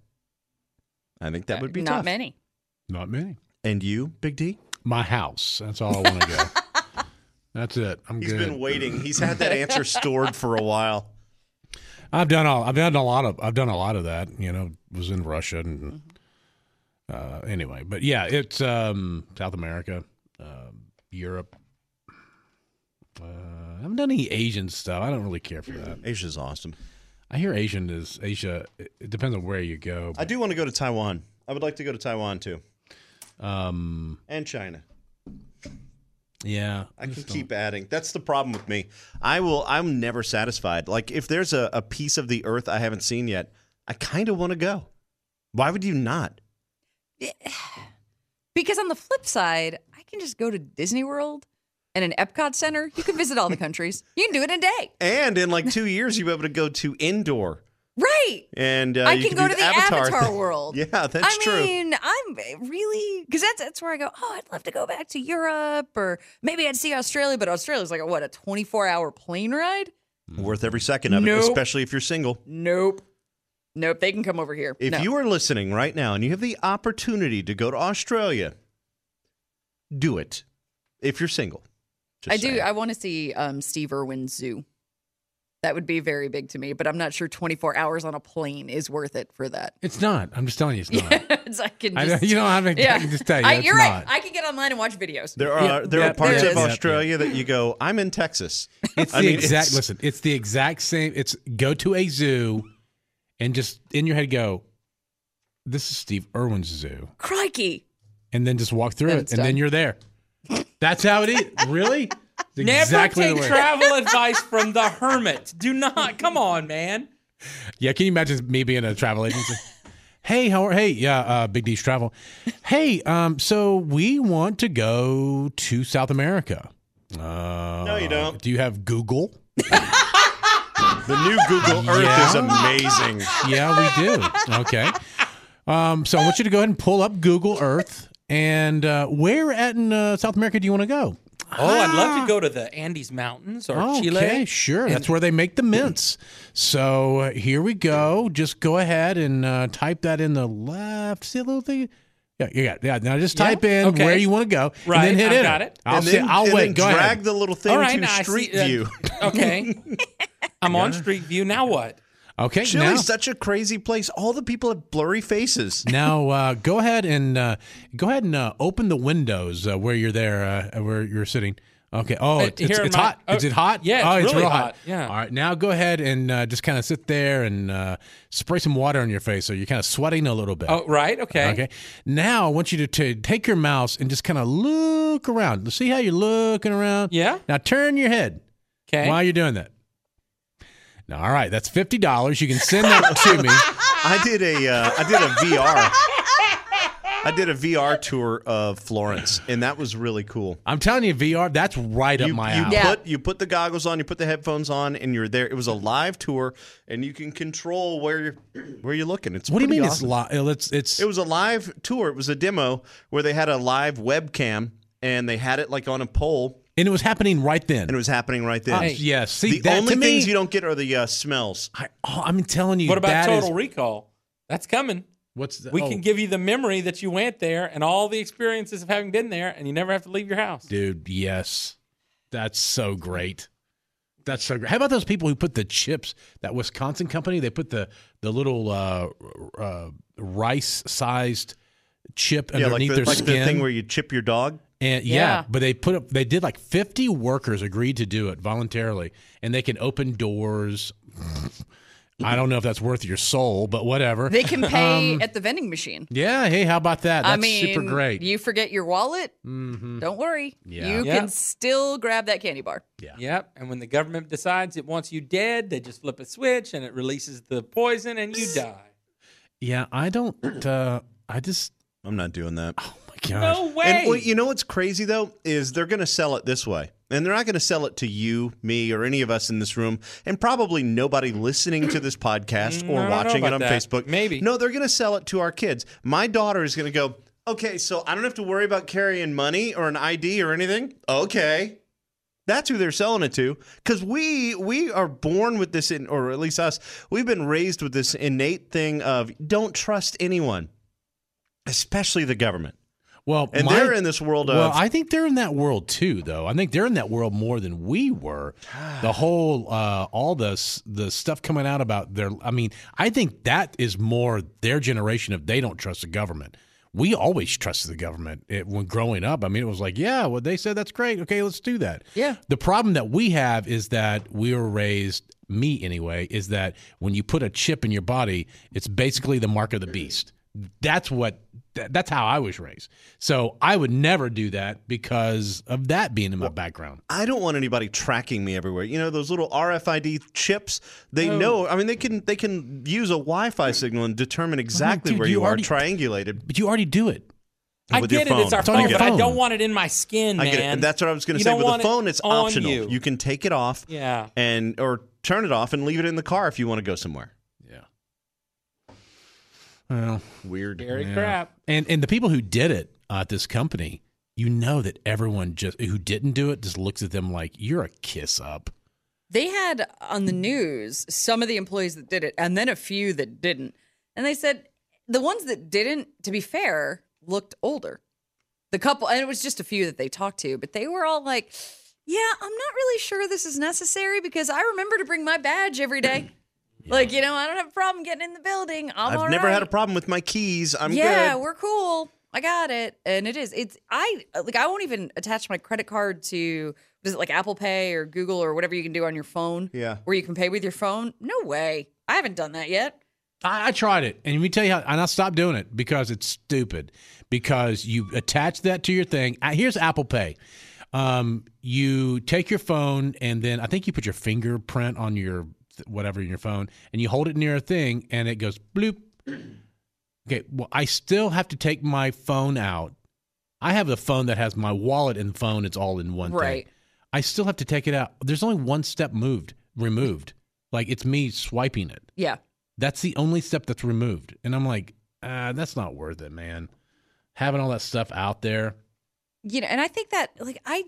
[SPEAKER 3] I think that would be
[SPEAKER 5] Uh, not
[SPEAKER 3] tough.
[SPEAKER 5] many.
[SPEAKER 4] Not many.
[SPEAKER 3] And you, Big D?
[SPEAKER 4] My house. That's all I want to go. That's it. I'm
[SPEAKER 3] He's
[SPEAKER 4] good.
[SPEAKER 3] been waiting. He's had that answer stored for a while.
[SPEAKER 4] I've done all. I've done a lot of. I've done a lot of that. You know, was in Russia and uh, anyway. But yeah, it's um, South America, uh, Europe. Uh, I haven't done any Asian stuff. I don't really care for that.
[SPEAKER 3] Asia's awesome.
[SPEAKER 4] I hear Asian is Asia. It depends on where you go.
[SPEAKER 3] I do want to go to Taiwan. I would like to go to Taiwan too,
[SPEAKER 4] Um,
[SPEAKER 3] and China.
[SPEAKER 4] yeah,
[SPEAKER 3] I can
[SPEAKER 4] just
[SPEAKER 3] keep adding. That's the problem with me. I will. I'm never satisfied. Like if there's a, a piece of the earth I haven't seen yet, I kind of want to go. Why would you not?
[SPEAKER 5] Because on the flip side, I can just go to Disney World and an Epcot Center. You can visit all the countries. You can do it in a day.
[SPEAKER 3] And in like two years, you'll be able to go to indoor.
[SPEAKER 5] Right.
[SPEAKER 3] And uh,
[SPEAKER 5] I
[SPEAKER 3] you
[SPEAKER 5] can,
[SPEAKER 3] can
[SPEAKER 5] go
[SPEAKER 3] do
[SPEAKER 5] to the Avatar,
[SPEAKER 3] thing.
[SPEAKER 5] world.
[SPEAKER 3] Yeah, that's
[SPEAKER 5] I
[SPEAKER 3] true.
[SPEAKER 5] mean, I'm really because that's that's where I go. Oh, I'd love to go back to Europe, or maybe I'd see Australia. But Australia's like a, what a twenty-four hour plane ride.
[SPEAKER 3] Worth every second of it,
[SPEAKER 5] Nope.
[SPEAKER 3] especially if you're single.
[SPEAKER 5] Nope, nope. They can come over here.
[SPEAKER 3] If
[SPEAKER 5] No.
[SPEAKER 3] you are listening right now and you have the opportunity to go to Australia, do it. If you're single, Just
[SPEAKER 5] I do.
[SPEAKER 3] saying.
[SPEAKER 5] I want to see um, Steve Irwin's zoo. That would be very big to me, but I'm not sure twenty-four hours on a plane is worth it for that.
[SPEAKER 4] It's not. I'm just telling you, it's not.
[SPEAKER 5] Yes, I can
[SPEAKER 4] I
[SPEAKER 5] just,
[SPEAKER 4] know, you know, I'm,
[SPEAKER 5] yeah.
[SPEAKER 4] I can just tell you,
[SPEAKER 5] I,
[SPEAKER 4] it's
[SPEAKER 5] you're
[SPEAKER 4] not.
[SPEAKER 5] right. I can get online and watch videos.
[SPEAKER 3] There are
[SPEAKER 4] Yeah,
[SPEAKER 3] there
[SPEAKER 4] yeah,
[SPEAKER 3] are parts
[SPEAKER 5] there
[SPEAKER 3] of
[SPEAKER 5] is.
[SPEAKER 3] Australia that you go, I'm in Texas.
[SPEAKER 4] It's
[SPEAKER 3] I
[SPEAKER 4] the
[SPEAKER 3] mean,
[SPEAKER 4] exact.
[SPEAKER 3] it's-
[SPEAKER 4] Listen, it's the exact same. It's go to a zoo, and just in your head go, "This is Steve Irwin's zoo,"
[SPEAKER 5] Crikey.
[SPEAKER 4] and then just walk through
[SPEAKER 5] Then
[SPEAKER 4] it,
[SPEAKER 5] it's
[SPEAKER 4] and then
[SPEAKER 5] done.
[SPEAKER 4] you're there. That's how it is. Really? It's
[SPEAKER 2] Never
[SPEAKER 4] exactly
[SPEAKER 2] take
[SPEAKER 4] the way.
[SPEAKER 2] travel advice from the hermit. Do not. Come on, man.
[SPEAKER 4] Yeah, can you imagine me being a travel agency? Hey, how are? Hey, yeah, uh, Big D's Travel. Hey, um, so we want to go to South America. Uh,
[SPEAKER 3] No, you don't.
[SPEAKER 4] Do you have Google?
[SPEAKER 3] The new Google Earth
[SPEAKER 4] Yeah.
[SPEAKER 3] is amazing.
[SPEAKER 4] Yeah, we do. Okay. Um, so I want you to go ahead and pull up Google Earth. And uh, where at in uh, South America do you want to go?
[SPEAKER 2] Oh, I'd love to go to the Andes Mountains or
[SPEAKER 4] Okay,
[SPEAKER 2] Chile.
[SPEAKER 4] sure. That's where they make the mints. So uh, here we go. Just go ahead and uh, type that in the left. See a little thing? Yeah, you got it. Yeah. Now just
[SPEAKER 2] Yeah,
[SPEAKER 4] type in
[SPEAKER 2] okay.
[SPEAKER 4] where you want to go,
[SPEAKER 2] Right,
[SPEAKER 4] and then hit
[SPEAKER 2] I've
[SPEAKER 4] enter.
[SPEAKER 2] got it.
[SPEAKER 4] I'll
[SPEAKER 3] and
[SPEAKER 4] say,
[SPEAKER 3] then,
[SPEAKER 4] I'll
[SPEAKER 3] and
[SPEAKER 4] wait.
[SPEAKER 3] then
[SPEAKER 4] Go
[SPEAKER 3] drag
[SPEAKER 4] ahead.
[SPEAKER 3] the little thing
[SPEAKER 2] All right,
[SPEAKER 3] to
[SPEAKER 2] now I
[SPEAKER 3] Street
[SPEAKER 2] see, uh,
[SPEAKER 3] View.
[SPEAKER 2] Okay. I'm on Street View. Now what?
[SPEAKER 4] Okay.
[SPEAKER 3] Chile's
[SPEAKER 4] now,
[SPEAKER 3] such a crazy place. All the people have blurry faces.
[SPEAKER 4] now uh, go ahead and uh, go ahead and uh, open the windows uh, where you're there, uh, where you're sitting. Okay. Oh,
[SPEAKER 2] Uh,
[SPEAKER 4] it's, it's,
[SPEAKER 2] here
[SPEAKER 4] it's
[SPEAKER 2] in my-
[SPEAKER 4] hot. Is
[SPEAKER 2] oh,
[SPEAKER 4] it hot?
[SPEAKER 2] yeah, it's
[SPEAKER 4] oh, it's
[SPEAKER 2] really
[SPEAKER 4] real
[SPEAKER 2] hot. Yeah.
[SPEAKER 4] All right. Now go ahead and uh, just kind of sit there and uh, spray some water on your face, so you're kind of sweating a little bit.
[SPEAKER 2] Oh, right. Okay.
[SPEAKER 4] Okay. Now I want you to, to take your mouse and just kind of look around. See how you're looking around?
[SPEAKER 2] Yeah.
[SPEAKER 4] Now turn your head
[SPEAKER 2] Okay.
[SPEAKER 4] while you're doing that. Now, all right, that's fifty dollars. You can send that to me.
[SPEAKER 3] I did a uh, I did a V R. I did a V R tour of Florence, and that was really cool.
[SPEAKER 4] I'm telling you, V R, that's right up
[SPEAKER 3] You,
[SPEAKER 4] my
[SPEAKER 3] you
[SPEAKER 4] alley.
[SPEAKER 5] Yeah.
[SPEAKER 3] put you put the goggles on, you put the headphones on, and you're there. It was a live tour, and you can control where you're where you're looking. It's
[SPEAKER 4] What do you
[SPEAKER 3] pretty
[SPEAKER 4] mean
[SPEAKER 3] awesome.
[SPEAKER 4] it's li- It's it's
[SPEAKER 3] It was a live tour. It was a demo where they had a live webcam, and they had it like on a pole,
[SPEAKER 4] and it was happening right then.
[SPEAKER 3] and it was happening right then.
[SPEAKER 4] Uh, yes. See,
[SPEAKER 3] the
[SPEAKER 4] that
[SPEAKER 3] only
[SPEAKER 4] to me,
[SPEAKER 3] things you don't get are the uh, smells.
[SPEAKER 4] I, oh, I'm telling you.
[SPEAKER 2] What about
[SPEAKER 4] that
[SPEAKER 2] Total
[SPEAKER 4] is-
[SPEAKER 2] Recall? That's coming.
[SPEAKER 4] What's the,
[SPEAKER 2] We
[SPEAKER 4] oh,
[SPEAKER 2] can give you the memory that you went there and all the experiences of having been there, and you never have to leave your house.
[SPEAKER 4] dude? Yes, that's so great. That's so great. How about those people who put the chips? That Wisconsin company, they put the the little uh, uh, rice sized chip
[SPEAKER 3] Yeah, like,
[SPEAKER 4] underneath
[SPEAKER 3] the,
[SPEAKER 4] their
[SPEAKER 3] like
[SPEAKER 4] skin.
[SPEAKER 3] the thing where you chip your dog.
[SPEAKER 4] And yeah,
[SPEAKER 5] Yeah.
[SPEAKER 4] but they put up, they did like fifty workers agreed to do it voluntarily, and they can open doors. I don't know if that's worth your soul, but whatever.
[SPEAKER 5] They can pay
[SPEAKER 4] Um,
[SPEAKER 5] at the vending machine.
[SPEAKER 4] Yeah, hey, how about that? That's
[SPEAKER 5] I mean,
[SPEAKER 4] super great.
[SPEAKER 5] You forget your wallet?
[SPEAKER 4] Mhm.
[SPEAKER 5] Don't worry.
[SPEAKER 4] Yeah.
[SPEAKER 5] You
[SPEAKER 2] Yeah.
[SPEAKER 5] can still grab that candy bar.
[SPEAKER 2] Yep. And when the government decides it wants you dead, they just flip a switch and it releases the poison and you die.
[SPEAKER 4] Yeah, I don't. Uh, I just.
[SPEAKER 3] I'm not doing that.
[SPEAKER 4] Oh my gosh.
[SPEAKER 2] No way.
[SPEAKER 3] And well, you know what's crazy though is they're going to sell it this way, and they're not going to sell it to you, me, or any of us in this room, and probably nobody listening to this podcast
[SPEAKER 2] I
[SPEAKER 3] or
[SPEAKER 2] don't know
[SPEAKER 3] watching it
[SPEAKER 2] about
[SPEAKER 3] on
[SPEAKER 2] that.
[SPEAKER 3] Facebook.
[SPEAKER 2] Maybe.
[SPEAKER 3] No, they're going to sell it to our kids. My daughter is going to go, okay, so I don't have to worry about carrying money or an I D or anything. Okay. That's who they're selling it to, because we we are born with this, in, or at least us, we've been raised with this innate thing of don't trust anyone, especially the government.
[SPEAKER 4] Well,
[SPEAKER 3] And
[SPEAKER 4] my-
[SPEAKER 3] they're in this world of
[SPEAKER 4] Well, I think they're in that world too, though. I think they're in that world more than we were. The whole, uh, all this, the stuff coming out about their. I mean, I think that is more their generation of they don't trust the government. We always trusted the government it, when growing up. I mean, it was like, yeah, well, they said that's great. Okay, let's do that.
[SPEAKER 5] Yeah.
[SPEAKER 4] The problem that we have is that we were raised, me anyway, is that when you put a chip in your body, it's basically the mark of the beast. That's what. That's how I was raised. So I would never do that because of that being in my background.
[SPEAKER 3] I don't want anybody tracking me everywhere. You know, those little R F I D chips, they
[SPEAKER 4] Oh.
[SPEAKER 3] know. I mean, they can they can use a Wi-Fi signal and determine exactly
[SPEAKER 4] dude,
[SPEAKER 3] where
[SPEAKER 4] you
[SPEAKER 3] you,
[SPEAKER 4] already-
[SPEAKER 3] are triangulated
[SPEAKER 4] But you already do it.
[SPEAKER 2] I
[SPEAKER 3] with
[SPEAKER 2] get
[SPEAKER 3] your
[SPEAKER 2] it. It's
[SPEAKER 3] phone.
[SPEAKER 2] our
[SPEAKER 4] It's on
[SPEAKER 2] phone,
[SPEAKER 4] your
[SPEAKER 2] but I
[SPEAKER 4] phone.
[SPEAKER 2] don't want it in my skin,
[SPEAKER 3] I
[SPEAKER 2] man.
[SPEAKER 3] get it. And that's what I was going to
[SPEAKER 2] You
[SPEAKER 3] say.
[SPEAKER 2] don't
[SPEAKER 3] With
[SPEAKER 2] want
[SPEAKER 3] the
[SPEAKER 2] it
[SPEAKER 3] phone, it's
[SPEAKER 2] on
[SPEAKER 3] optional.
[SPEAKER 2] you.
[SPEAKER 3] You can take it off
[SPEAKER 2] Yeah.
[SPEAKER 3] and or turn it off and leave it in the car if you want to go somewhere.
[SPEAKER 4] Yeah. Well,
[SPEAKER 3] Weird.
[SPEAKER 2] Scary
[SPEAKER 4] yeah.
[SPEAKER 2] crap.
[SPEAKER 4] And and the people who did it uh, at this company, you know that everyone just who didn't do it just looks at them like you're a kiss up.
[SPEAKER 5] They had on the news some of the employees that did it and then a few that didn't. And they said the ones that didn't, to be fair, looked older. The couple, and it was just a few that they talked to, but they were all like, yeah, I'm not really sure this is necessary because I remember to bring my badge every day. Like, you know, I don't have a problem getting in the building. I'm
[SPEAKER 3] I've
[SPEAKER 5] all
[SPEAKER 3] never
[SPEAKER 5] right.
[SPEAKER 3] had a problem with my keys. I'm
[SPEAKER 5] yeah,
[SPEAKER 3] good.
[SPEAKER 5] we're cool. I got it. And it is. It's I like I won't even attach my credit card to what is it like Apple Pay or Google or whatever you can do on your phone.
[SPEAKER 3] Yeah.
[SPEAKER 5] Where you can pay with your phone. No way. I haven't done that yet.
[SPEAKER 4] I, I tried it, and let me tell you how, and I stopped doing it because it's stupid. Because you attach that to your thing. Uh, Here's Apple Pay. Um, you take your phone, and then I think you put your fingerprint on your th- whatever in your phone, and you hold it near a thing, and it goes bloop. Okay, well, I still have to take my phone out. I have the phone that has my wallet and phone. It's all in one
[SPEAKER 5] Right.
[SPEAKER 4] thing. I still have to take it out. There's only one step moved, removed. Like it's me swiping it.
[SPEAKER 5] Yeah.
[SPEAKER 4] That's the only step that's removed. And I'm like, uh, that's not worth it, man. Having all that stuff out there.
[SPEAKER 5] You know, and I think that like I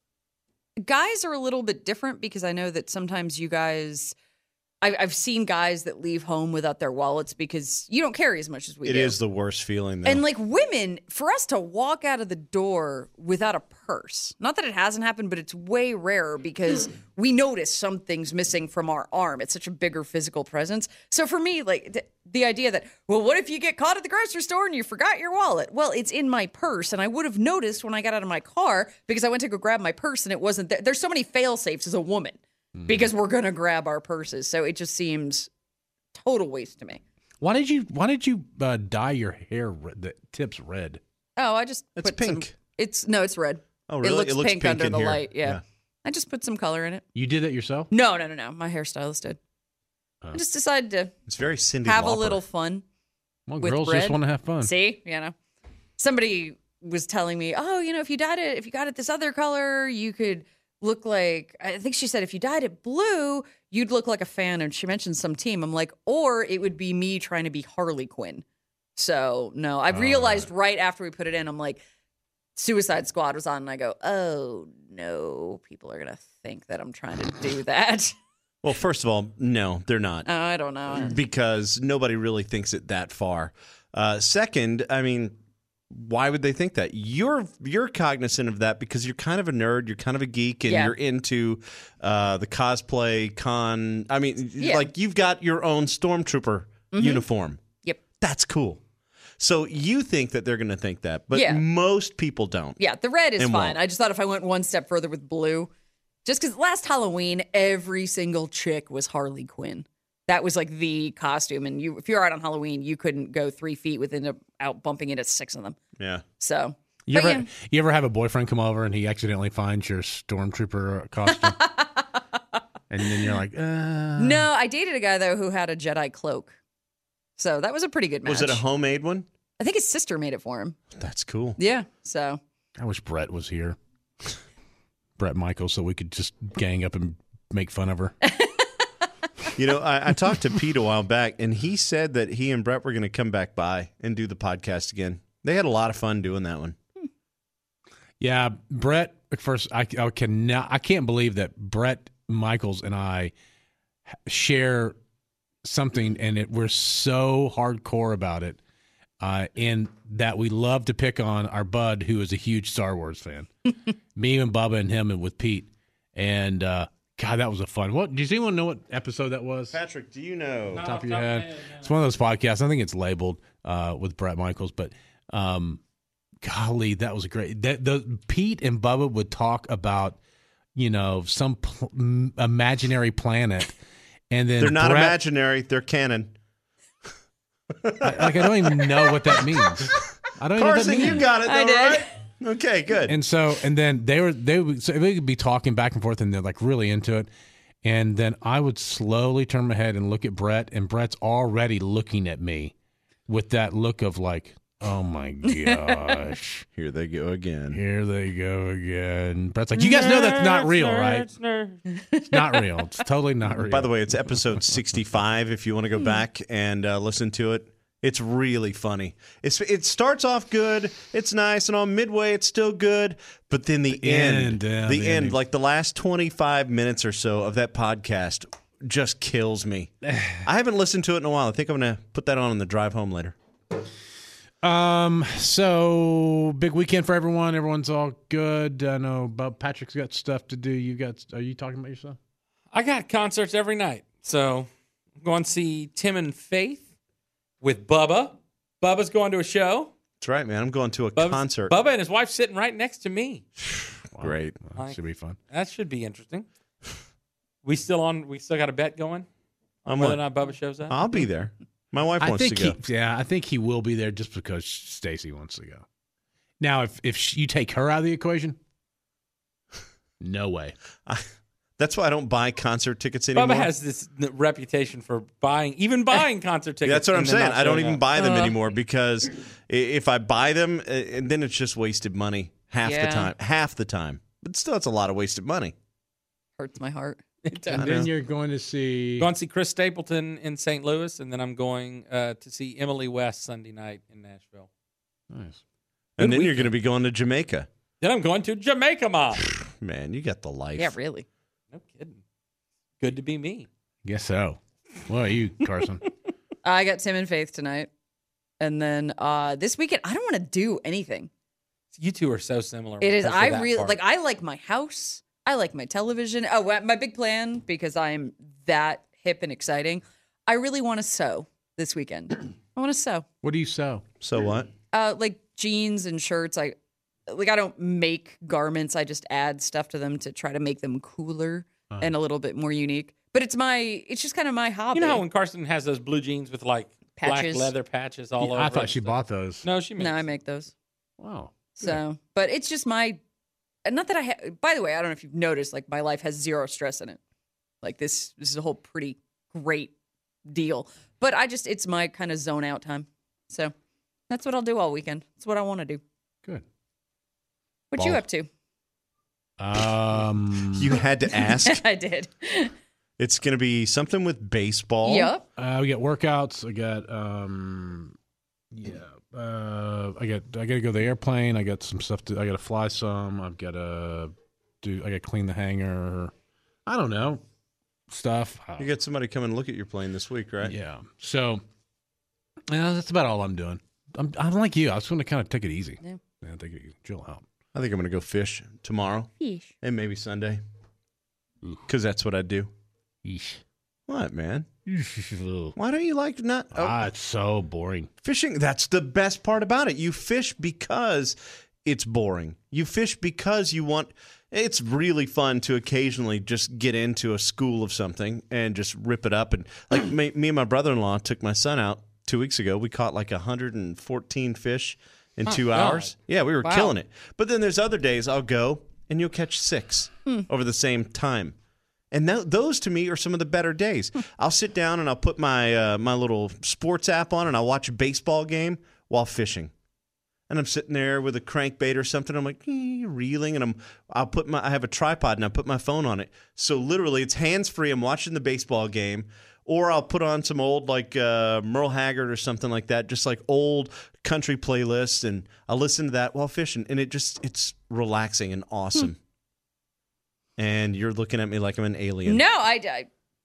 [SPEAKER 5] guys are a little bit different because I know that sometimes you guys I've, I've seen guys that leave home without their wallets because you don't carry as much as we
[SPEAKER 3] It
[SPEAKER 5] do.
[SPEAKER 3] is the worst feeling, though.
[SPEAKER 5] And like women, for us to walk out of the door without a purse, not that it hasn't happened, but it's way rarer because we notice something's missing from our arm. It's such a bigger physical presence. So for me, like th- the idea that, well, what if you get caught at the grocery store and you forgot your wallet? Well, it's in my purse, and I would have noticed when I got out of my car because I went to go grab my purse and it wasn't there. There's so many fail safes as a woman because we're going to grab our purses. So it just seems total waste to me.
[SPEAKER 4] Why did you Why did you uh, dye your hair red, the tips red?
[SPEAKER 5] Oh, I just
[SPEAKER 3] It's
[SPEAKER 5] put some-
[SPEAKER 3] pink.
[SPEAKER 5] it's no, it's red.
[SPEAKER 3] Oh, really?
[SPEAKER 5] It looks,
[SPEAKER 3] It looks
[SPEAKER 5] pink,
[SPEAKER 3] pink
[SPEAKER 5] under
[SPEAKER 3] in
[SPEAKER 5] the
[SPEAKER 3] here.
[SPEAKER 5] light. Yeah.
[SPEAKER 3] Yeah.
[SPEAKER 5] I just put some color in it.
[SPEAKER 4] You did that yourself?
[SPEAKER 5] No, no, no, no. My hairstylist did. I just decided to
[SPEAKER 3] It's very Cindy
[SPEAKER 5] have
[SPEAKER 3] Lauper.
[SPEAKER 5] a little fun.
[SPEAKER 4] Well,
[SPEAKER 5] With
[SPEAKER 4] girls
[SPEAKER 5] red?
[SPEAKER 4] just want to have fun.
[SPEAKER 5] See, you know, somebody was telling me, oh, you know, if you dyed it, if you got it this other color, you could look like. I think she said if you dyed it blue, you'd look like a fan. And she mentioned some team. I'm like, or it would be me trying to be Harley Quinn. So no, I realized right after we put it in, I'm like, Suicide Squad was on, and I go, oh no, people are gonna think that I'm trying to do that.
[SPEAKER 3] Well, first of all, no, they're not.
[SPEAKER 5] Oh, I don't know.
[SPEAKER 3] Because nobody really thinks it that far. Uh, second, I mean, why would they think that? You're you're cognizant of that because you're kind of a nerd, you're kind of a geek, and
[SPEAKER 5] Yeah.
[SPEAKER 3] you're into uh, the cosplay con. I mean,
[SPEAKER 5] Yeah.
[SPEAKER 3] like you've got your own stormtrooper uniform.
[SPEAKER 5] Yep.
[SPEAKER 3] That's cool. So you think that they're going to think that, but
[SPEAKER 5] Yeah.
[SPEAKER 3] most people don't.
[SPEAKER 5] Yeah, the red is
[SPEAKER 3] And
[SPEAKER 5] fine.
[SPEAKER 3] won't.
[SPEAKER 5] I just thought if I went one step further with blue, just because last Halloween, every single chick was Harley Quinn. That was like the costume. And you, if you're out on Halloween, you couldn't go three feet within out bumping into six of them.
[SPEAKER 3] Yeah.
[SPEAKER 5] So,
[SPEAKER 4] You
[SPEAKER 5] but
[SPEAKER 4] ever,
[SPEAKER 5] yeah.
[SPEAKER 4] you ever have a boyfriend come over and he accidentally finds your stormtrooper costume? And then you're like, uh.
[SPEAKER 5] No, I dated a guy, though, who had a Jedi cloak. So that was a pretty good match.
[SPEAKER 3] Was it a homemade one?
[SPEAKER 5] I think his sister made it for him.
[SPEAKER 3] That's cool.
[SPEAKER 5] Yeah. So,
[SPEAKER 4] I wish Brett was here. Brett Michaels, so we could just gang up and make fun of her.
[SPEAKER 3] You know, I, I talked to Pete a while back, and he said that he and Brett were going to come back by and do the podcast again. They had a lot of fun doing that one.
[SPEAKER 4] Yeah, Brett. First, I, I cannot. I can't believe that Brett Michaels and I share something, and it we're so hardcore about it. uh, and that we love to pick on our bud, who is a huge Star Wars fan. Me and Bubba and him and with Pete. And uh, God, that was a fun. What? Does anyone know what episode that was?
[SPEAKER 3] Patrick, do you know?
[SPEAKER 4] Top of your head. It's one of those podcasts. I think it's labeled uh, with Brett Michaels, but um, golly, that was a great. That, the Pete and Bubba would talk about, you know, some pl- imaginary planet, and then
[SPEAKER 3] They're not
[SPEAKER 4] Brett,
[SPEAKER 3] imaginary. They're canon.
[SPEAKER 4] I, like I don't even know what that means. I don't even know what that
[SPEAKER 3] Carson,
[SPEAKER 4] means.
[SPEAKER 3] you got it, though,
[SPEAKER 5] I did.
[SPEAKER 3] right? Okay, good.
[SPEAKER 4] And so, and then they were they would so they would be talking back and forth, and they're like really into it. And then I would slowly turn my head and look at Brett, and Brett's already looking at me with that look of like, oh my gosh,
[SPEAKER 3] Here they go again.
[SPEAKER 4] here they go again. Brett's like, you guys know that's not real, right? It's not real. It's totally not real.
[SPEAKER 3] By the way, it's episode sixty-five. If you want to go back and uh, listen to it, it's really funny. It's it starts off good. It's nice, and on midway, it's still good. But then the,
[SPEAKER 4] The
[SPEAKER 3] end,
[SPEAKER 4] end, yeah,
[SPEAKER 3] the,
[SPEAKER 4] the
[SPEAKER 3] end,
[SPEAKER 4] ending.
[SPEAKER 3] like the last twenty-five minutes or so of that podcast, just kills me. I haven't listened to it in a while. I think I'm going to put that on on the drive home later.
[SPEAKER 4] Um. So big weekend for everyone. Everyone's all good. I know Bob Patrick's got stuff to do. You got? Are you talking about yourself?
[SPEAKER 2] I got concerts every night. So I'm going to see Tim and Faith with Bubba. Bubba's going to a show.
[SPEAKER 3] That's right, man. I'm going to a
[SPEAKER 2] Bubba's,
[SPEAKER 3] concert.
[SPEAKER 2] Bubba and his wife sitting right next to me.
[SPEAKER 3] Great.
[SPEAKER 4] Well, that should be fun.
[SPEAKER 2] That should be interesting. We still on? We still got a bet going on
[SPEAKER 3] I'm
[SPEAKER 2] whether or
[SPEAKER 3] on-
[SPEAKER 2] not Bubba shows up.
[SPEAKER 3] I'll be there. My wife
[SPEAKER 4] I
[SPEAKER 3] wants to
[SPEAKER 4] think
[SPEAKER 3] go.
[SPEAKER 4] he, yeah, I think he will be there just because Stacy wants to go. Now, if if she, you take her out of the equation, no way.
[SPEAKER 3] I, that's why I don't buy concert tickets anymore.
[SPEAKER 2] Bubba has this n- reputation for buying, even buying concert tickets.
[SPEAKER 3] Yeah, that's what I'm
[SPEAKER 2] and then
[SPEAKER 3] saying.
[SPEAKER 2] not
[SPEAKER 3] I don't
[SPEAKER 2] showing
[SPEAKER 3] even
[SPEAKER 2] up.
[SPEAKER 3] buy them
[SPEAKER 5] Uh.
[SPEAKER 3] anymore because i- if I buy them, uh, and then it's just wasted money half
[SPEAKER 5] Yeah.
[SPEAKER 3] the time. Half the time. But still, it's a lot of wasted money.
[SPEAKER 5] Hurts my heart.
[SPEAKER 2] It
[SPEAKER 4] And
[SPEAKER 2] does.
[SPEAKER 4] then you're going to see.
[SPEAKER 2] Going to see Chris Stapleton in Saint Louis, and then I'm going uh, to see Emily West Sunday night in Nashville.
[SPEAKER 4] Nice.
[SPEAKER 3] And
[SPEAKER 2] Good
[SPEAKER 3] then you're
[SPEAKER 2] weekend.
[SPEAKER 3] going to be going to Jamaica.
[SPEAKER 2] Then I'm going to Jamaica, Mom.
[SPEAKER 3] Man, you got the life.
[SPEAKER 5] Yeah, really.
[SPEAKER 2] No kidding. Good to be me.
[SPEAKER 4] Guess so. What about you, Carson?
[SPEAKER 5] I got Tim and Faith tonight. And then uh, this weekend, I don't want to do anything.
[SPEAKER 2] You two are so similar.
[SPEAKER 5] It is.
[SPEAKER 2] except for
[SPEAKER 5] I
[SPEAKER 2] that
[SPEAKER 5] really
[SPEAKER 2] part.
[SPEAKER 5] like. I like my house. I like my television. Oh, well, my big plan, because I'm that hip and exciting. I really want to sew this weekend. I want to sew,
[SPEAKER 4] What do you sew?
[SPEAKER 3] So what?
[SPEAKER 5] uh, like jeans and shirts. I like. I don't make garments. I just add stuff to them to try to make them cooler
[SPEAKER 4] Uh-huh.
[SPEAKER 5] and a little bit more unique. But it's my. It's just kind of my hobby.
[SPEAKER 2] You know how when Carson has those blue jeans with like
[SPEAKER 5] Patches.
[SPEAKER 2] black leather patches all over?
[SPEAKER 4] I
[SPEAKER 2] it
[SPEAKER 4] thought
[SPEAKER 2] and
[SPEAKER 4] she
[SPEAKER 2] stuff?
[SPEAKER 4] bought those.
[SPEAKER 2] No, she makes.
[SPEAKER 5] no, I make those.
[SPEAKER 4] Wow.
[SPEAKER 5] So, but it's just my, and not that I, ha- by the way, I don't know if you've noticed, like my life has zero stress in it. Like this, this is a whole pretty great deal. But I just, it's my kind of zone out time. So that's what I'll do all weekend. That's what I want to do.
[SPEAKER 4] Good.
[SPEAKER 5] What you
[SPEAKER 4] Ball.
[SPEAKER 5] up to?
[SPEAKER 4] Um.
[SPEAKER 3] You had to ask.
[SPEAKER 5] I did.
[SPEAKER 3] It's going to be something with baseball.
[SPEAKER 5] Yep.
[SPEAKER 4] Uh, we got workouts. I got um, yeah. Uh, I got I got to go to the airplane. I got some stuff to. I got to fly some. I've got to do. I got to clean the hangar. I don't know stuff.
[SPEAKER 3] You got somebody come and look at your plane this week, right?
[SPEAKER 4] Yeah. So, yeah, that's about all I'm doing. I'm I'm like you. I was going to kind of take it easy.
[SPEAKER 5] Yeah.
[SPEAKER 4] Yeah, take it easy. Chill out.
[SPEAKER 3] I think I'm going to go fish tomorrow
[SPEAKER 5] Yeesh.
[SPEAKER 3] and maybe Sunday
[SPEAKER 4] Ooh.
[SPEAKER 3] because that's what I do.
[SPEAKER 4] Yeesh.
[SPEAKER 3] What, man?
[SPEAKER 4] Ugh.
[SPEAKER 3] Why don't you like not oh,
[SPEAKER 4] Ah, it's so boring.
[SPEAKER 3] fishing? That's the best part about it. You fish because it's boring. You fish because you want. It's really fun to occasionally just get into a school of something and just rip it up. And like me, me and my brother-in-law took my son out two weeks ago. We caught like one hundred fourteen fish in two
[SPEAKER 2] God.
[SPEAKER 3] hours. Yeah, we were
[SPEAKER 2] Wow.
[SPEAKER 3] killing it. But then there's other days I'll go and you'll catch six over the same time. And th- those to me are some of the better days. I'll sit down and I'll put my uh, my little sports app on and I'll watch a baseball game while fishing. And I'm sitting there with a crankbait or something. I'm like ee, reeling, and I'm I'll put my I have a tripod and I put my phone on it. So literally, it's hands free. I'm watching the baseball game, or I'll put on some old like uh, Merle Haggard or something like that, just like old country playlists, and I'll listen to that while fishing, and it just it's relaxing and awesome. And you're looking at me like I'm an alien.
[SPEAKER 5] No, I, I,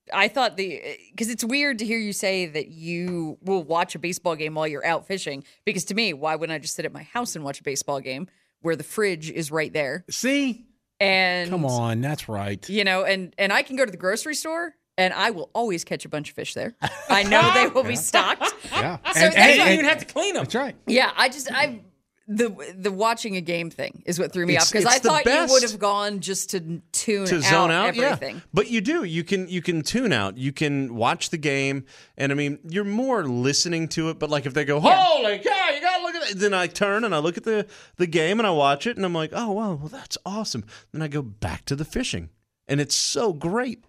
[SPEAKER 5] I thought the because it's weird to hear you say that you will watch a baseball game while you're out fishing. Because to me, why wouldn't I just sit at my house and watch a baseball game where the fridge is right there?
[SPEAKER 4] See,
[SPEAKER 5] and
[SPEAKER 4] come on, that's right.
[SPEAKER 5] You know, and and I can go to the grocery store and I will always catch a bunch of fish there. I know they will be stocked.
[SPEAKER 4] Yeah,
[SPEAKER 5] So
[SPEAKER 2] And,
[SPEAKER 5] that's
[SPEAKER 2] and you
[SPEAKER 5] why-
[SPEAKER 2] don't even have to clean them.
[SPEAKER 4] that's right.
[SPEAKER 5] Yeah, I just I the the watching a game thing is what threw me
[SPEAKER 3] It's-
[SPEAKER 5] off because
[SPEAKER 3] it's
[SPEAKER 5] I
[SPEAKER 3] the
[SPEAKER 5] thought you
[SPEAKER 3] best.
[SPEAKER 5] would have gone just to tune
[SPEAKER 3] to zone out,
[SPEAKER 5] everything.
[SPEAKER 3] yeah. But you do. You can you can tune out. You can watch the game, and I mean, you're more listening to it. But like if they go, holy cow, you gotta look at it. Then I turn and I look at the the game and I watch it, and I'm like, oh wow, well that's awesome. Then I go back to the fishing, and it's so great.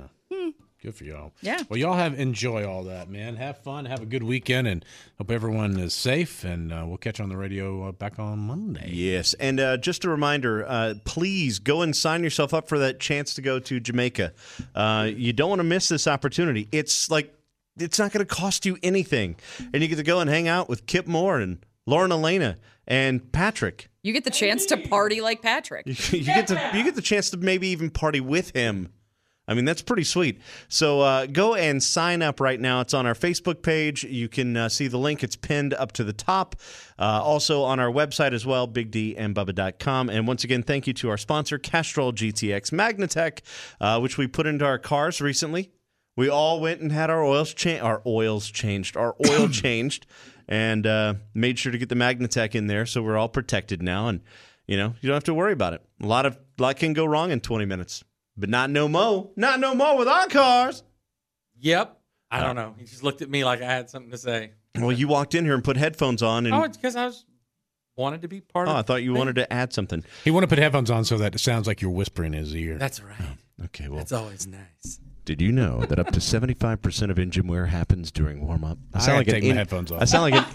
[SPEAKER 4] Good for y'all.
[SPEAKER 5] Yeah.
[SPEAKER 4] Well, y'all have enjoy all that, man. Have fun. Have a good weekend, and hope everyone is safe. And uh, we'll catch you on the radio uh, back on Monday.
[SPEAKER 3] Yes, and uh, just a reminder, uh, please go and sign yourself up for that chance to go to Jamaica. Uh, you don't want to miss this opportunity. It's like it's not going to cost you anything, and you get to go and hang out with Kip Moore and Lauren Elena and Patrick.
[SPEAKER 5] You get the chance to party like Patrick.
[SPEAKER 3] You, you get to you get the chance to maybe even party with him. I mean, that's pretty sweet. So uh, go and sign up right now. It's on our Facebook page. You can uh, see the link. It's pinned up to the top. Uh, also on our website as well, big d and bubba dot com. And once again, thank you to our sponsor, Castrol G T X Magnatech, uh, which we put into our cars recently. We all went and had our oils cha- our oils changed, our oil changed, and uh, made sure to get the Magnatech in there, so we're all protected now. And you know, you don't have to worry about it. A lot of a lot can go wrong in twenty minutes. But not no mo. Not no more with our cars.
[SPEAKER 2] Yep. I don't know. He just looked at me like I had something to say.
[SPEAKER 3] Well, you walked in here and put headphones on. And,
[SPEAKER 2] Oh, it's because I was wanted to be part
[SPEAKER 3] oh,
[SPEAKER 2] of
[SPEAKER 3] I thought you
[SPEAKER 2] the thing.
[SPEAKER 3] wanted to add something.
[SPEAKER 4] He want to put headphones on so that it sounds like you're whispering in his ear.
[SPEAKER 2] That's right.
[SPEAKER 3] Okay, well,
[SPEAKER 2] That's always nice.
[SPEAKER 3] did you know that up to seventy-five percent of engine wear happens during warm-up?
[SPEAKER 4] I gotta take my headphones off.
[SPEAKER 3] I sound like an...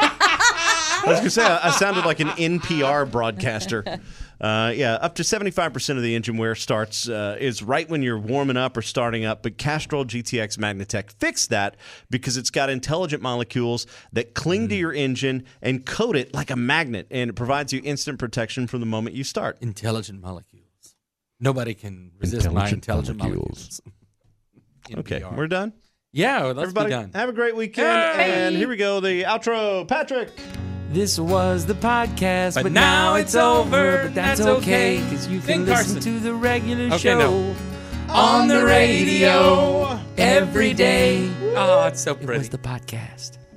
[SPEAKER 3] I was going to say, I, I sounded like an N P R broadcaster. Uh, yeah, up to seventy-five percent of the engine wear starts uh, is right when you're warming up or starting up. But Castrol G T X Magnatech fixed that because it's got intelligent molecules that cling
[SPEAKER 4] Mm-hmm.
[SPEAKER 3] to your engine and coat it like a magnet, and it provides you instant protection from the moment you start.
[SPEAKER 2] Intelligent molecules. Nobody can resist my
[SPEAKER 3] Intelligent
[SPEAKER 2] intelligent molecules.
[SPEAKER 3] Okay,
[SPEAKER 2] N P R.
[SPEAKER 3] we're done.
[SPEAKER 2] Yeah, let's
[SPEAKER 3] Everybody,
[SPEAKER 2] be done.
[SPEAKER 3] have a great weekend.
[SPEAKER 2] Hey!
[SPEAKER 3] And here we go, the outro. Patrick.
[SPEAKER 6] This was the podcast,
[SPEAKER 2] But
[SPEAKER 6] but,
[SPEAKER 2] now
[SPEAKER 6] now
[SPEAKER 2] it's
[SPEAKER 6] it's over.
[SPEAKER 2] over,
[SPEAKER 6] But that's
[SPEAKER 2] that's okay.
[SPEAKER 6] okay, because you
[SPEAKER 2] Sing,
[SPEAKER 6] can listen
[SPEAKER 2] Carson.
[SPEAKER 6] to the regular
[SPEAKER 2] Okay,
[SPEAKER 6] show
[SPEAKER 2] no.
[SPEAKER 6] on the radio every day.
[SPEAKER 2] Oh, it's so
[SPEAKER 6] It
[SPEAKER 2] pretty.
[SPEAKER 6] was the podcast.